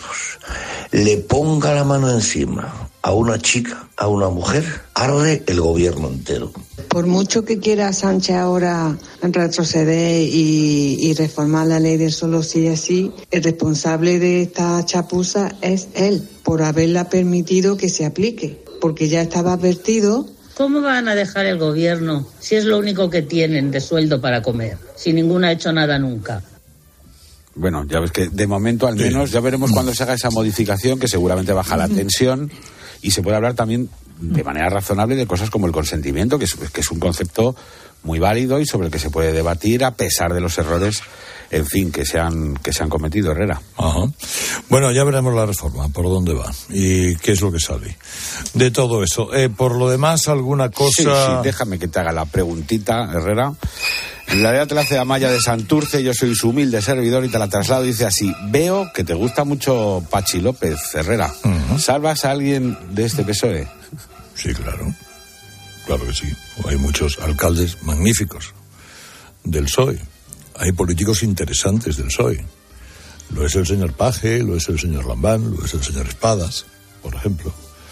le ponga la mano encima a una chica, a una mujer, arde el gobierno entero. Por mucho que quiera Sánchez ahora retroceder y reformar la ley del solo sí es sí, el responsable de esta chapuza es él, por haberla permitido que se aplique, porque ya estaba advertido. ¿Cómo van a dejar el gobierno si es lo único que tienen de sueldo para comer? Si ninguno ha hecho nada nunca. Bueno, ya ves que de momento al menos ya veremos cuando se haga esa modificación, que seguramente baja la tensión, y se puede hablar también de manera razonable de cosas como el consentimiento, que es un concepto muy válido y sobre el que se puede debatir a pesar de los errores, en fin, que se han cometido, Herrera. Ajá. Bueno, ya veremos la reforma, por dónde va y qué es lo que sale de todo eso. Por lo demás, ¿alguna cosa? Sí, déjame que te haga la preguntita, Herrera. La idea te la hace Amaya de Santurce, yo soy su humilde servidor y te la traslado. Dice así: veo que te gusta mucho Pachi López, Herrera. Uh-huh. ¿Salvas a alguien de este PSOE? Sí, claro que sí. Hay muchos alcaldes magníficos del PSOE. Hay políticos interesantes del PSOE. Lo es el señor Paje, lo es el señor Lambán, lo es el señor Espadas, por ejemplo.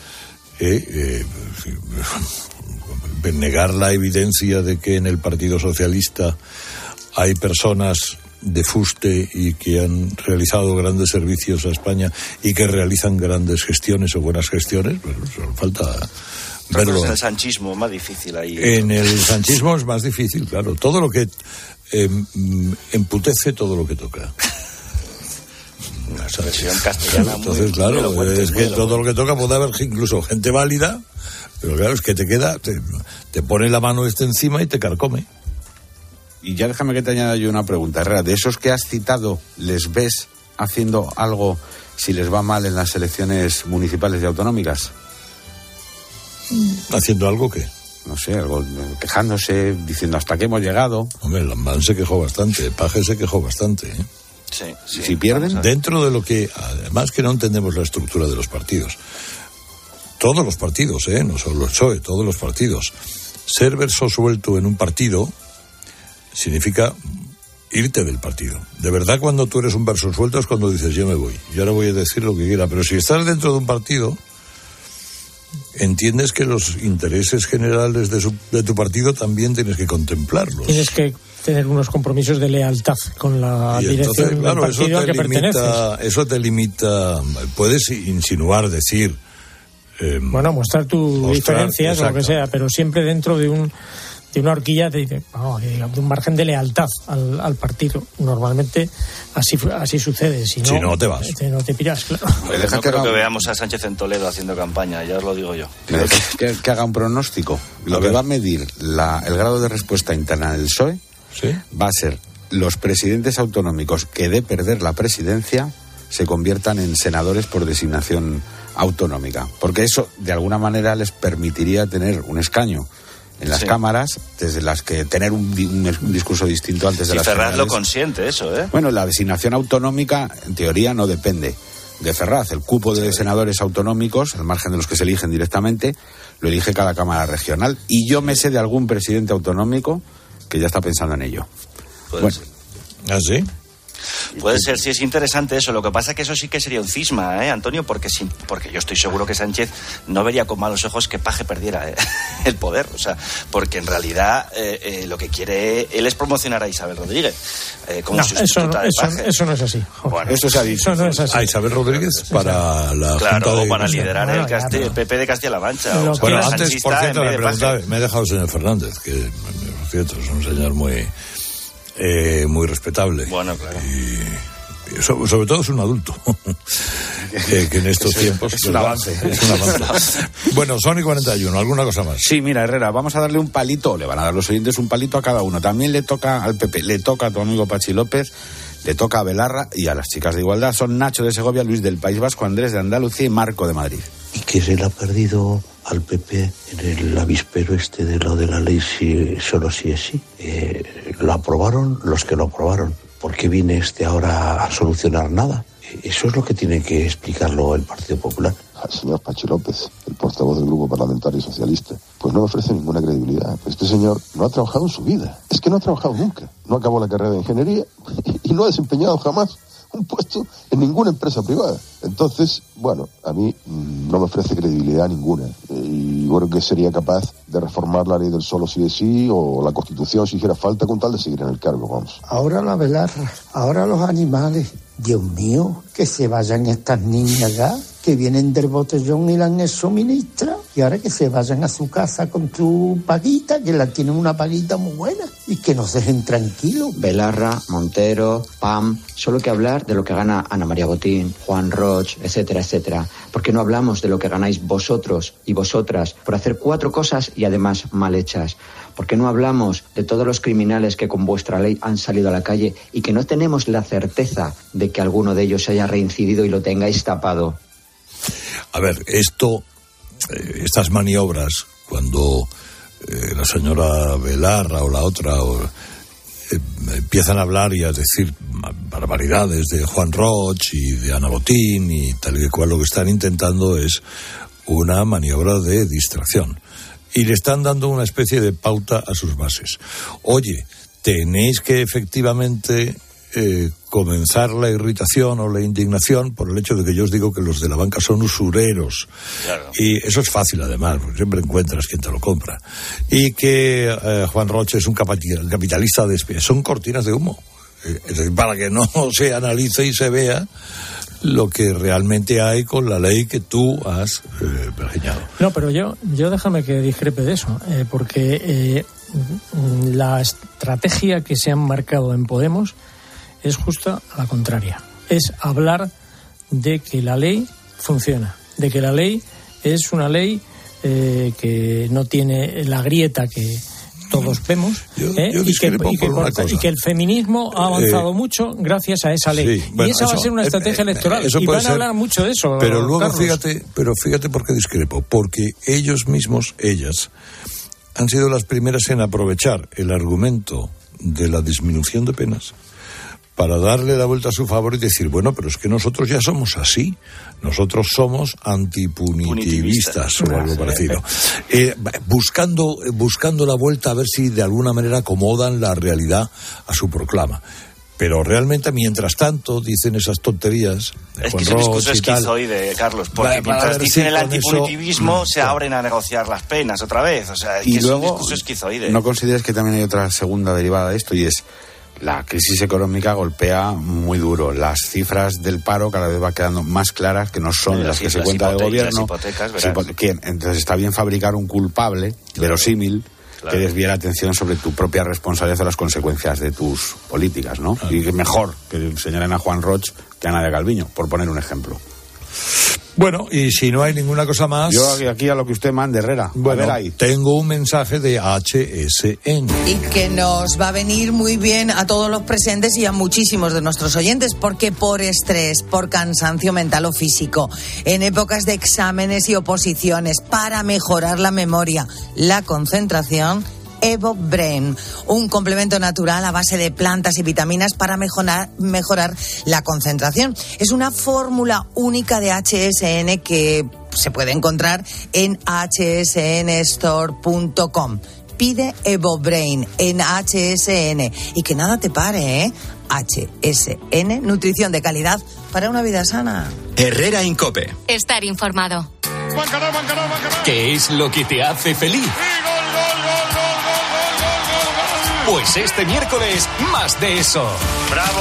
Negar la evidencia de que en el Partido Socialista hay personas de fuste y que han realizado grandes servicios a España y que realizan grandes gestiones o buenas gestiones, pues solo falta verlo. En el sanchismo es más difícil ahí. En el sanchismo es más difícil, claro. Todo lo que emputece, todo lo que toca. Una expresión castellana. Entonces, claro, es que todo lo que toca puede haber incluso gente válida, pero claro, es que te pone la mano encima y te carcome. Y ya déjame que te añada yo una pregunta, Herrera. De esos que has citado, ¿les ves haciendo algo si les va mal en las elecciones municipales y autonómicas? ¿Haciendo algo qué? no sé, algo quejándose, diciendo hasta qué hemos llegado. Hombre, Lamán se quejó bastante, Paje se quejó bastante, ¿eh? Sí. Si pierden, dentro de lo que, además que no entendemos la estructura de los partidos, todos los partidos, no solo el PSOE, todos los partidos, ser verso suelto en un partido significa irte del partido. De verdad, cuando tú eres un verso suelto es cuando dices yo me voy, y ahora voy a decir lo que quiera. Pero si estás dentro de un partido, entiendes que los intereses generales de tu partido también tienes que contemplarlos. Tienes que tener unos compromisos de lealtad con la dirección del partido al que perteneces. Eso te limita. Puedes insinuar, decir... mostrar tus diferencias o lo que sea, pero siempre dentro de una horquilla de un margen de lealtad al partido. Normalmente así sucede. Si no te vas. No te piras, claro. No creo que veamos a Sánchez en Toledo haciendo campaña, ya os lo digo yo. Que haga un pronóstico. Lo que va a medir el grado de respuesta interna del PSOE, ¿sí?, va a ser los presidentes autonómicos que de perder la presidencia se conviertan en senadores por designación autonómica, porque eso de alguna manera les permitiría tener un escaño en las cámaras, desde las que tener un discurso distinto antes de las Ferraz generales. Lo consiente eso, ¿eh? Bueno, la designación autonómica en teoría no depende de Ferraz. El cupo de senadores autonómicos, al margen de los que se eligen directamente, lo elige cada cámara regional, y yo me sé de algún presidente autonómico que ya está pensando en ello. Bueno. ¿Ah, sí? Puede ser, sí, es interesante eso. Lo que pasa es que eso sí que sería un cisma, Antonio, porque yo estoy seguro que Sánchez no vería con malos ojos que Paje perdiera el poder. O sea, porque en realidad lo que quiere él es promocionar a Isabel Rodríguez como sustituta de Paje. Eso no es así. Bueno, eso se ha dicho. Eso no es así. A Isabel Rodríguez para la Junta de... para liderar el PP de Castilla-La Mancha. Bueno, antes, por cierto, me he dejado el señor Fernández, que, por cierto, es un señor muy respetable. Bueno, claro. Y sobre todo es un adulto. que en estos tiempos... Es un avance. Bueno, Sony 41, ¿alguna cosa más? Sí, mira, Herrera, vamos a darle un palito, le van a dar los oyentes un palito a cada uno. También le toca al PP, le toca a tu amigo Pachi López, le toca a Belarra, y a las chicas de Igualdad son Nacho de Segovia, Luis del País Vasco, Andrés de Andalucía y Marco de Madrid. ¿Y qué se le ha perdido al PP en el avispero de lo de la ley solo si es sí? Lo aprobaron los que lo aprobaron. ¿Por qué viene ahora a solucionar nada? Eso es lo que tiene que explicarlo el Partido Popular. Al señor Pachi López, el portavoz del Grupo Parlamentario Socialista, pues no le ofrece ninguna credibilidad. Este señor no ha trabajado en su vida. Es que no ha trabajado nunca. No acabó la carrera de ingeniería y no ha desempeñado jamás un puesto en ninguna empresa privada. Entonces, bueno, a mí no me ofrece credibilidad ninguna. Y creo que sería capaz de reformar la ley del solo sí es sí o la Constitución si hiciera falta, con tal de seguir en el cargo, vamos. Ahora la Belarra, ahora los animales. Dios mío, que se vayan estas niñas ya, que vienen del botellón y la han hecho ministra, y ahora que se vayan a su casa con su paguita, que la tienen una paguita muy buena, y que nos dejen tranquilos. Belarra, Montero, Pam, solo que hablar de lo que gana Ana María Botín, Juan Roch, etcétera, etcétera. ¿Por qué no hablamos de lo que ganáis vosotros y vosotras por hacer 4 cosas y además mal hechas? ¿Por qué no hablamos de todos los criminales que con vuestra ley han salido a la calle y que no tenemos la certeza de que alguno de ellos haya reincidido y lo tengáis tapado? A ver, estas maniobras, cuando la señora Belarra o la otra empiezan a hablar y a decir barbaridades de Juan Roch y de Ana Botín y tal y cual, lo que están intentando es una maniobra de distracción. Y le están dando una especie de pauta a sus bases. Oye, tenéis que efectivamente comenzar la irritación o la indignación por el hecho de que yo os digo que los de la banca son usureros. Claro. Y eso es fácil, además, porque siempre encuentras quien te lo compra. Y que Juan Roche es un capitalista de espía. Son cortinas de humo. Es decir, para que no se analice y se vea lo que realmente hay con la ley que tú has pergeñado. No, pero yo déjame que discrepe de eso, porque la estrategia que se han marcado en Podemos es justa a la contraria. Es hablar de que la lley funciona, de que la ley es una ley que no tiene la grieta que todos vemos, y que el feminismo ha avanzado mucho gracias a esa ley. Sí, bueno, y esa va a ser una estrategia electoral, y van a hablar mucho de eso. Pero luego, Carlos, fíjate por qué discrepo, porque ellos mismos, ellas, han sido las primeras en aprovechar el argumento de la disminución de penas para darle la vuelta a su favor y decir, bueno, pero es que nosotros ya somos así, nosotros somos antipunitivistas o algo parecido. Buscando la vuelta a ver si de alguna manera acomodan la realidad a su proclama. Pero realmente, mientras tanto, dicen esas tonterías. Es que ese discurso es esquizoide, Carlos, porque mientras dicen el antipunitivismo, se abren a negociar las penas otra vez. O sea, y que luego, es un discurso esquizoide. ¿No consideras que también hay otra segunda derivada de esto? Y es, la crisis económica golpea muy duro. Las cifras del paro cada vez van quedando más claras, que no son las que se cuenta del gobierno. Entonces está bien fabricar un culpable, verosímil, que desvíe la atención sobre tu propia responsabilidad o las consecuencias de tus políticas, ¿no? Y que mejor que señalen a Juan Roig que a Ana de Calviño, por poner un ejemplo. Bueno, y si no hay ninguna cosa más... Yo aquí a lo que usted mande, Herrera. Bueno, a ver ahí. Tengo un mensaje de HSN. Y que nos va a venir muy bien a todos los presentes y a muchísimos de nuestros oyentes, porque por estrés, por cansancio mental o físico, en épocas de exámenes y oposiciones, para mejorar la memoria, la concentración... Evo Brain, un complemento natural a base de plantas y vitaminas para mejorar la concentración. Es una fórmula única de HSN que se puede encontrar en hsnstore.com. Pide Evo Brain en HSN y que nada te pare, ¿eh? HSN, nutrición de calidad para una vida sana. Herrera Incope. Estar informado. ¿Qué es lo que te hace feliz? Pues este miércoles, más de eso. ¡Bravo!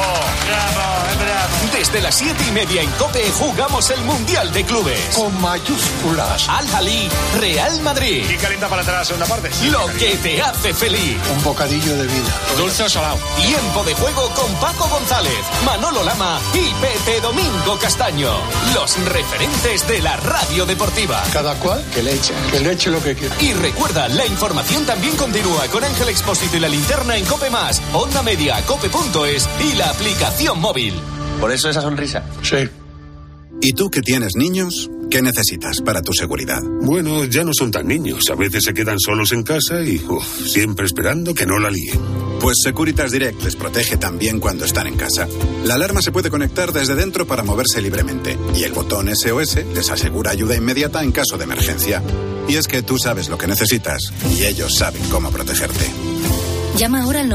Desde las 7:30 en COPE jugamos el Mundial de Clubes. Con mayúsculas. Al-Ahly, Real Madrid. ¿Y calienta para entrar a la segunda parte? Lo que te hace feliz. Un bocadillo de vida. ¿Dulce o salado? Tiempo de juego con Paco González, Manolo Lama y Pepe Domingo Castaño. Los referentes de la radio deportiva. Cada cual que le eche lo que quiera. Y recuerda, la información también continúa con Ángel Expósito y la linterna en COPE+, Onda Media, cope.es y la aplicación móvil. ¿Por eso esa sonrisa? Sí. ¿Y tú que tienes niños? ¿Qué necesitas para tu seguridad? Bueno, ya no son tan niños. A veces se quedan solos en casa y siempre esperando que no la líen. Pues Securitas Direct les protege también cuando están en casa. La alarma se puede conectar desde dentro para moverse libremente. Y el botón SOS les asegura ayuda inmediata en caso de emergencia. Y es que tú sabes lo que necesitas y ellos saben cómo protegerte. Llama ahora al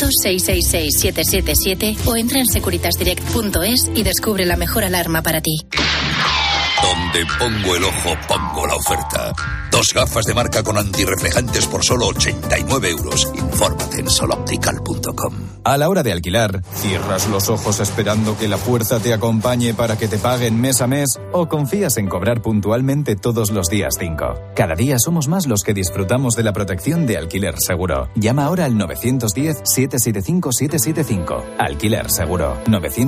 900-666-777 o entra en securitasdirect.es y descubre la mejor alarma para ti. Donde pongo el ojo, pongo la oferta. 2 gafas de marca con antirreflejantes por solo 89 euros. Infórmate en soloptical.com. A la hora de alquilar, ¿cierras los ojos esperando que la fuerza te acompañe para que te paguen mes a mes? ¿O confías en cobrar puntualmente todos los días 5? Cada día somos más los que disfrutamos de la protección de Alquiler Seguro. Llama ahora al 910-775-775. Alquiler Seguro.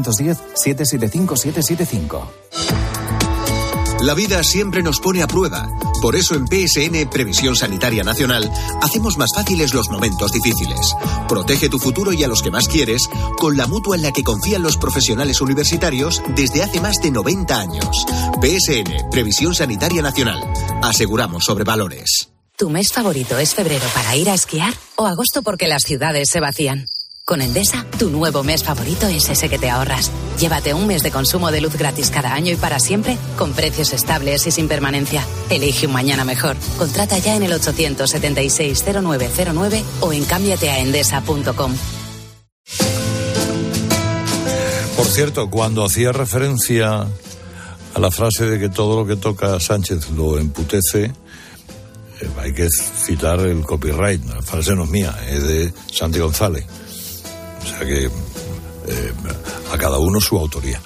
910-775-775. La vida siempre nos pone a prueba. Por eso en PSN, Previsión Sanitaria Nacional, hacemos más fáciles los momentos difíciles. Protege tu futuro y a los que más quieres con la mutua en la que confían los profesionales universitarios desde hace más de 90 años. PSN, Previsión Sanitaria Nacional. Aseguramos sobre valores. ¿Tu mes favorito es febrero para ir a esquiar o agosto porque las ciudades se vacían? Con Endesa, tu nuevo mes favorito es ese que te ahorras. Llévate un mes de consumo de luz gratis cada año y para siempre, con precios estables y sin permanencia. Elige un mañana mejor. Contrata ya en el 876-0909 o en cámbiateaendesa.com. Por cierto, cuando hacía referencia a la frase de que todo lo que toca Sánchez lo emputece, hay que citar el copyright. La frase no es mía, es de Santi González. O sea que a cada uno su autoría.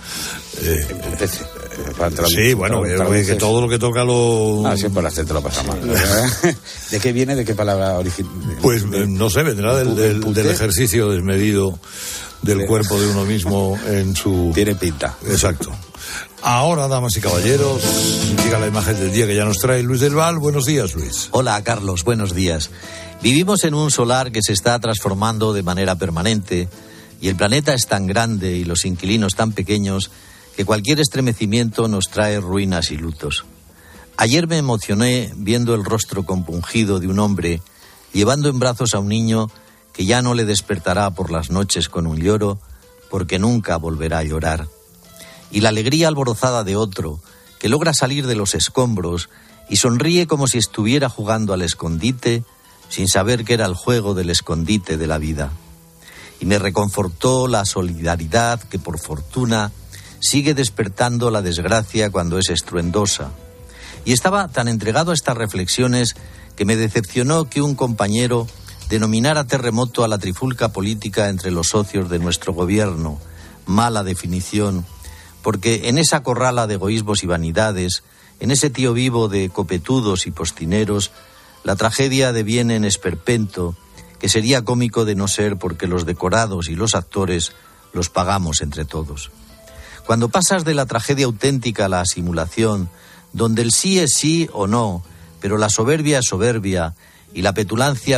Sí, bueno, que todo lo que toca lo... siempre la gente lo pasa mal. ¿De qué viene? ¿De qué palabra original? Pues no sé, vendrá del ejercicio desmedido del cuerpo de uno mismo en su... Tiene pinta. Exacto. Ahora, damas y caballeros, llega la imagen del día que ya nos trae Luis del Val. Buenos días, Luis. Hola, Carlos, buenos días. Vivimos en un solar que se está transformando de manera permanente y el planeta es tan grande y los inquilinos tan pequeños que cualquier estremecimiento nos trae ruinas y lutos. Ayer me emocioné viendo el rostro compungido de un hombre llevando en brazos a un niño que ya no le despertará por las noches con un lloro, porque nunca volverá a llorar. Y la alegría alborozada de otro, que logra salir de los escombros y sonríe como si estuviera jugando al escondite, sin saber que era el juego del escondite de la vida. Y me reconfortó la solidaridad que, por fortuna, sigue despertando la desgracia cuando es estruendosa. Y estaba tan entregado a estas reflexiones que me decepcionó que un compañero denominara terremoto a la trifulca política entre los socios de nuestro gobierno. Mala definición, porque en esa corrala de egoísmos y vanidades, en ese tío vivo de copetudos y postineros, la tragedia deviene en esperpento, que sería cómico de no ser porque los decorados y los actores los pagamos entre todos. Cuando pasas de la tragedia auténtica a la simulación, donde el sí es sí o no, pero la soberbia es soberbia y la petulancia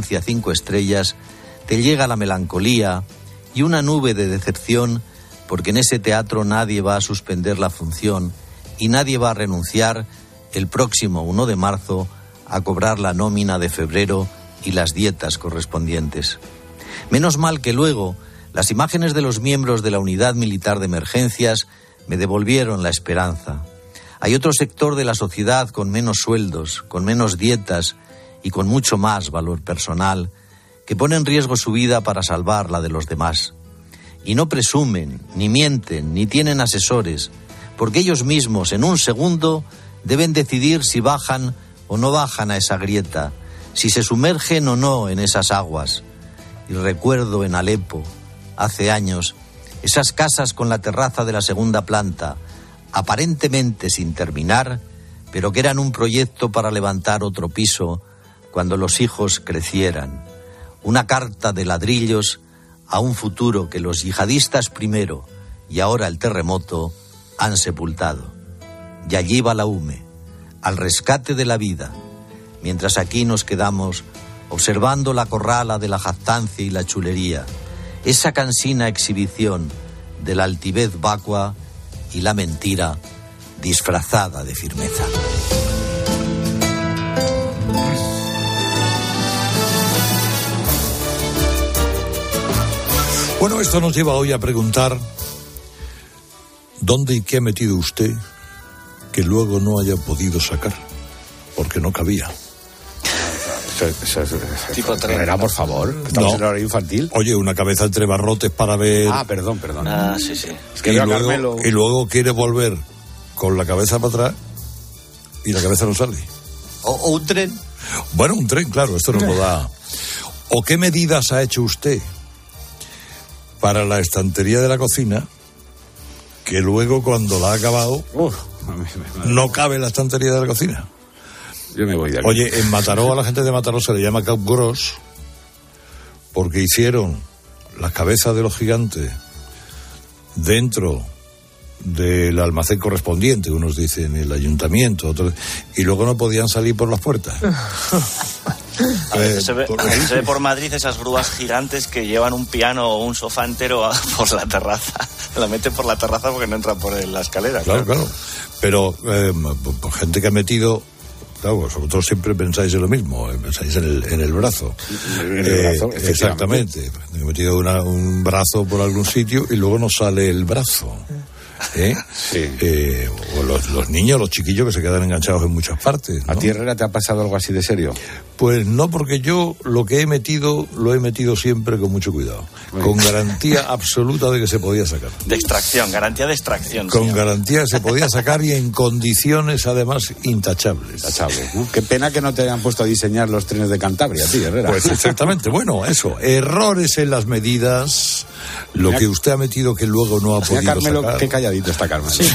5 estrellas, te llega la melancolía y una nube de decepción, porque en ese teatro nadie va a suspender la función y nadie va a renunciar el próximo 1 de marzo a cobrar la nómina de febrero y las dietas correspondientes. Menos mal que luego las imágenes de los miembros de la Unidad Militar de Emergencias me devolvieron la esperanza. Hay otro sector de la sociedad con menos sueldos, con menos dietas y con mucho más valor personal, que pone en riesgo su vida para salvar la de los demás. Y no presumen, ni mienten, ni tienen asesores, porque ellos mismos en un segundo deben decidir si bajan o no bajan a esa grieta, si se sumergen o no en esas aguas. Y recuerdo en Alepo, hace años, esas casas con la terraza de la segunda planta, aparentemente sin terminar, pero que eran un proyecto para levantar otro piso cuando los hijos crecieran. Una carta de ladrillos a un futuro que los yihadistas primero y ahora el terremoto han sepultado. Y allí va la UME, al rescate de la vida, mientras aquí nos quedamos observando la corrala de la jactancia y la chulería, esa cansina exhibición de la altivez vacua y la mentira disfrazada de firmeza. Bueno, esto nos lleva hoy a preguntar ¿dónde y qué ha metido usted que luego no haya podido sacar? Porque no cabía. Tipo era, por favor, estamos en horario infantil. Oye, una cabeza entre barrotes para ver. Perdón. Sí. Es que y luego quiere volver con la cabeza para atrás y la cabeza no sale. ¿O un tren? Bueno, un tren, claro, esto no lo da. ¿O qué medidas ha hecho usted para la estantería de la cocina que luego cuando la ha acabado no cabe en la estantería de la cocina? Yo me voy de aquí. Oye, en Mataró a la gente de Mataró se le llama Cap Gros porque hicieron las cabezas de los gigantes dentro del almacén correspondiente, unos dicen el ayuntamiento, otros, y luego no podían salir por las puertas. A veces se ve por Madrid esas grúas gigantes que llevan un piano o un sofá entero por la terraza. La meten por la terraza porque no entran por la escalera. Claro. Pero gente que ha metido. Claro, vosotros siempre pensáis en lo mismo, pensáis en el brazo. En el brazo, exactamente. He metido un brazo por algún sitio y luego no sale el brazo. Sí. O los niños, los chiquillos que se quedan enganchados en muchas partes, ¿no? ¿A ti, Herrera, te ha pasado algo así de serio? Pues no, porque yo lo que he metido, lo he metido siempre con mucho cuidado. Con garantía absoluta de que se podía sacar. De extracción, garantía de extracción. Con señor. garantía se podía sacar y en condiciones además intachables. Intachables, ¿no? Qué pena que no te hayan puesto a diseñar los trenes de Cantabria, tío, Herrera. Pues exactamente, bueno, eso. Errores en las medidas, lo que usted ha metido que luego no ha podido Carmelo, sacar. qué calladito está Carmelo. Sí.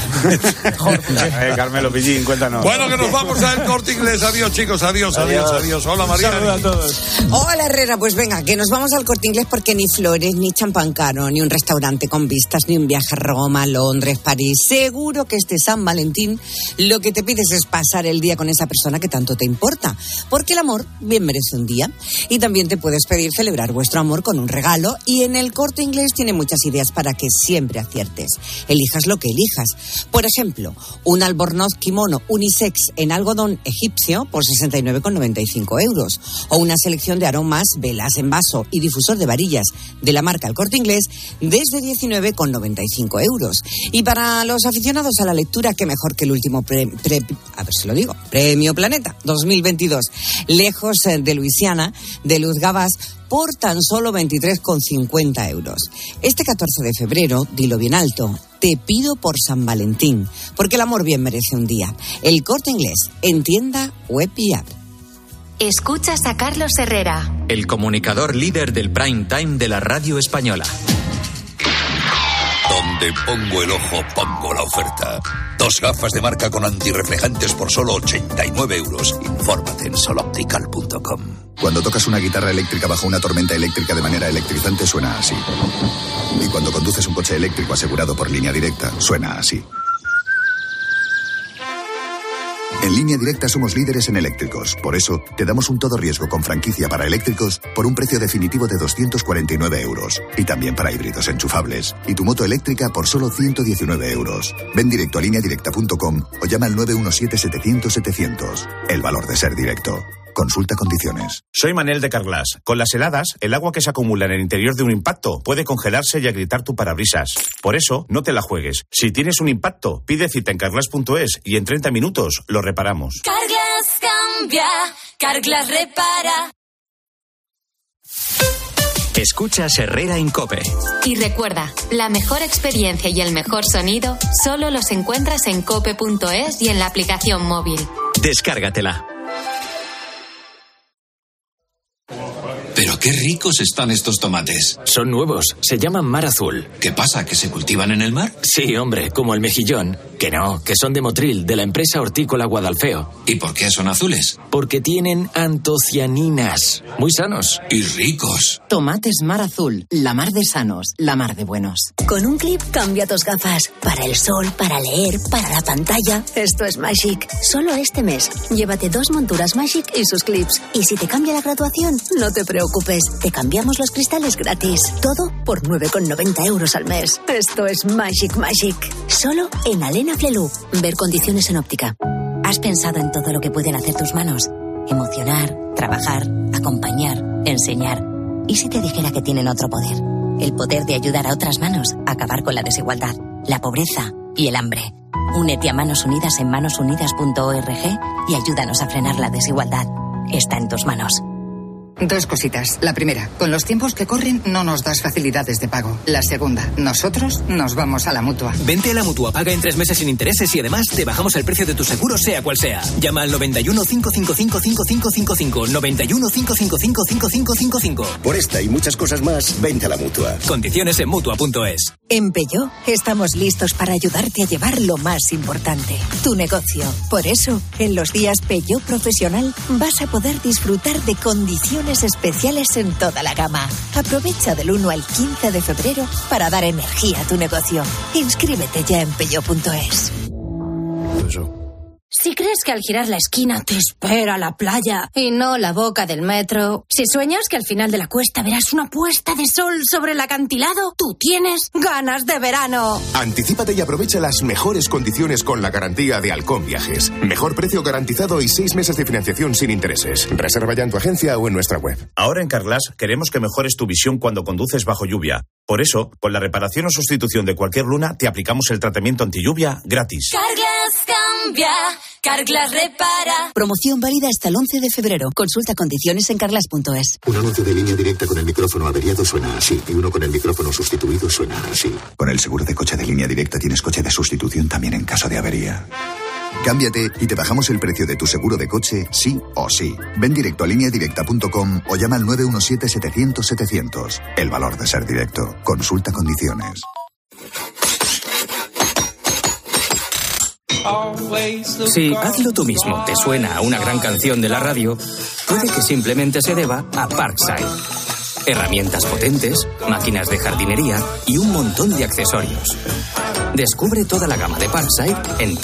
Carmelo Pillín, cuéntanos. Bueno, que nos vamos al Corte Inglés. Adiós, chicos, adiós. Hola, María. Saludos a todos. Hola, Herrera, pues venga, que nos vamos al Corte Inglés porque ni flores, ni champán caro, ni un restaurante con vistas, ni un viaje a Roma, Londres, París. Seguro que este San Valentín lo que te pides es pasar el día con esa persona que tanto te importa, porque el amor bien merece un día. Y también te puedes pedir celebrar vuestro amor con un regalo y en el Corte Inglés Inglés tiene muchas ideas para que siempre aciertes. Elijas lo que elijas. Por ejemplo, un albornoz kimono unisex en algodón egipcio por 69,95 euros. O una selección de aromas, velas en vaso y difusor de varillas de la marca El Corte Inglés desde 19,95 euros. Y para los aficionados a la lectura, qué mejor que el último Premio Planeta 2022. Lejos de Luisiana, de Luz Gabás, por tan solo 23,50 euros. Este 14 de febrero, dilo bien alto, te pido por San Valentín, porque el amor bien merece un día. El Corte Inglés, en tienda, web y app. Escuchas a Carlos Herrera, el comunicador líder del prime time de la radio española. Donde pongo el ojo, pongo la oferta. 2 gafas de marca con antirreflejantes por solo 89 euros. Infórmate en soloptical.com. Cuando tocas una guitarra eléctrica bajo una tormenta eléctrica de manera electrizante, suena así. Y cuando conduces un coche eléctrico asegurado por Línea Directa, suena así. En Línea Directa somos líderes en eléctricos. Por eso, te damos un todo riesgo con franquicia para eléctricos por un precio definitivo de 249 euros. Y también para híbridos enchufables. Y tu moto eléctrica por solo 119 euros. Ven directo a lineadirecta.com o llama al 917-700-700. El valor de ser directo. Consulta condiciones. Soy Manel de Carglass. Con las heladas, el agua que se acumula en el interior de un impacto puede congelarse y agrietar tu parabrisas. Por eso, no te la juegues. Si tienes un impacto, pide cita en Carglass.es y en 30 minutos lo reparamos. Carglass cambia, Carglass repara. Escuchas Herrera en COPE. Y recuerda, la mejor experiencia y el mejor sonido solo los encuentras en cope.es y en la aplicación móvil. Descárgatela. Pero qué ricos están estos tomates. Son nuevos, se llaman mar azul. ¿Qué pasa, que se cultivan en el mar? Sí, hombre, como el mejillón. Que no, que son de Motril, de la empresa hortícola Guadalfeo. ¿Y por qué son azules? Porque tienen antocianinas. Muy sanos. Y ricos. Tomates mar azul, la mar de sanos, la mar de buenos. Con un clip cambia tus gafas. Para el sol, para leer, para la pantalla. Esto es Magic. Solo este mes, llévate 2 monturas Magic y sus clips. Y si te cambia la graduación, no te preocupes. Te cambiamos los cristales gratis. Todo por 9,90 euros al mes. Esto es Magic. Solo en Alena Flelu. Ver condiciones en óptica. ¿Has pensado en todo lo que pueden hacer tus manos? Emocionar, trabajar, acompañar, enseñar. ¿Y si te dijera que tienen otro poder? El poder de ayudar a otras manos a acabar con la desigualdad, la pobreza y el hambre. Únete a Manos Unidas en manosunidas.org y ayúdanos a frenar la desigualdad. Está en tus manos. 2 cositas. La primera, con los tiempos que corren no nos das facilidades de pago. La segunda, nosotros nos vamos a la Mutua. Vente a la Mutua, paga en 3 meses sin intereses y además te bajamos el precio de tu seguro sea cual sea. Llama al 91 555 5555, 91 555 5555. Por esta y muchas cosas más, vente a la Mutua. Condiciones en Mutua.es. En Peugeot estamos listos para ayudarte a llevar lo más importante, tu negocio. Por eso, en los días Peugeot Profesional vas a poder disfrutar de condiciones especiales en toda la gama. Aprovecha del 1 al 15 de febrero para dar energía a tu negocio. Inscríbete ya en Peugeot.es. Si crees que al girar la esquina te espera la playa y no la boca del metro, si sueñas que al final de la cuesta verás una puesta de sol sobre el acantilado, tú tienes ganas de verano. Anticípate y aprovecha las mejores condiciones con la garantía de Halcón Viajes. Mejor precio garantizado y 6 meses de financiación sin intereses. Reserva ya en tu agencia o en nuestra web. Ahora en Carglass queremos que mejores tu visión cuando conduces bajo lluvia. Por eso, con la reparación o sustitución de cualquier luna, te aplicamos el tratamiento antilluvia gratis. Carglass cambia, Carglass repara. Promoción válida hasta el 11 de febrero. Consulta condiciones en carglass.es. Un anuncio de Línea Directa con el micrófono averiado suena así, y uno con el micrófono sustituido suena así. Con el seguro de coche de Línea Directa tienes coche de sustitución también en caso de avería. Cámbiate y te bajamos el precio de tu seguro de coche, sí o sí. Ven directo a lineadirecta.com o llama al 917-700-700. El valor de ser directo. Consulta condiciones. Si Hazlo tú mismo te suena a una gran canción de la radio, puede que simplemente se deba a Parkside. Herramientas potentes, máquinas de jardinería y un montón de accesorios. Descubre toda la gama de Parkside en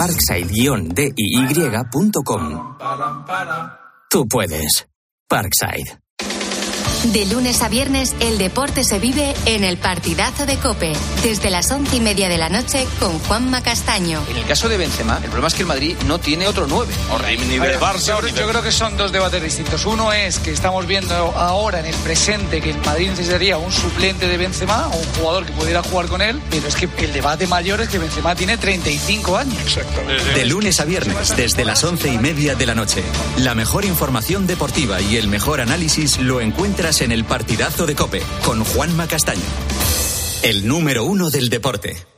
parkside-diy.com. Tú puedes. Parkside. De lunes a viernes, el deporte se vive en el partidazo de COPE, desde las 11:30 de la noche con Juanma Castaño. En el caso de Benzema, el problema es que el Madrid no tiene otro 9. Nivel Barça. Yo creo que son dos debates distintos. Uno es que estamos viendo ahora en el presente que el Madrid necesitaría un suplente de Benzema o un jugador que pudiera jugar con él, pero es que el debate mayor es que Benzema tiene 35 años. Exactamente. De lunes a viernes, desde las 11:30 de la noche. La mejor información deportiva y el mejor análisis lo encuentras en el partidazo de COPE con Juanma Castaño, el número 1 del deporte.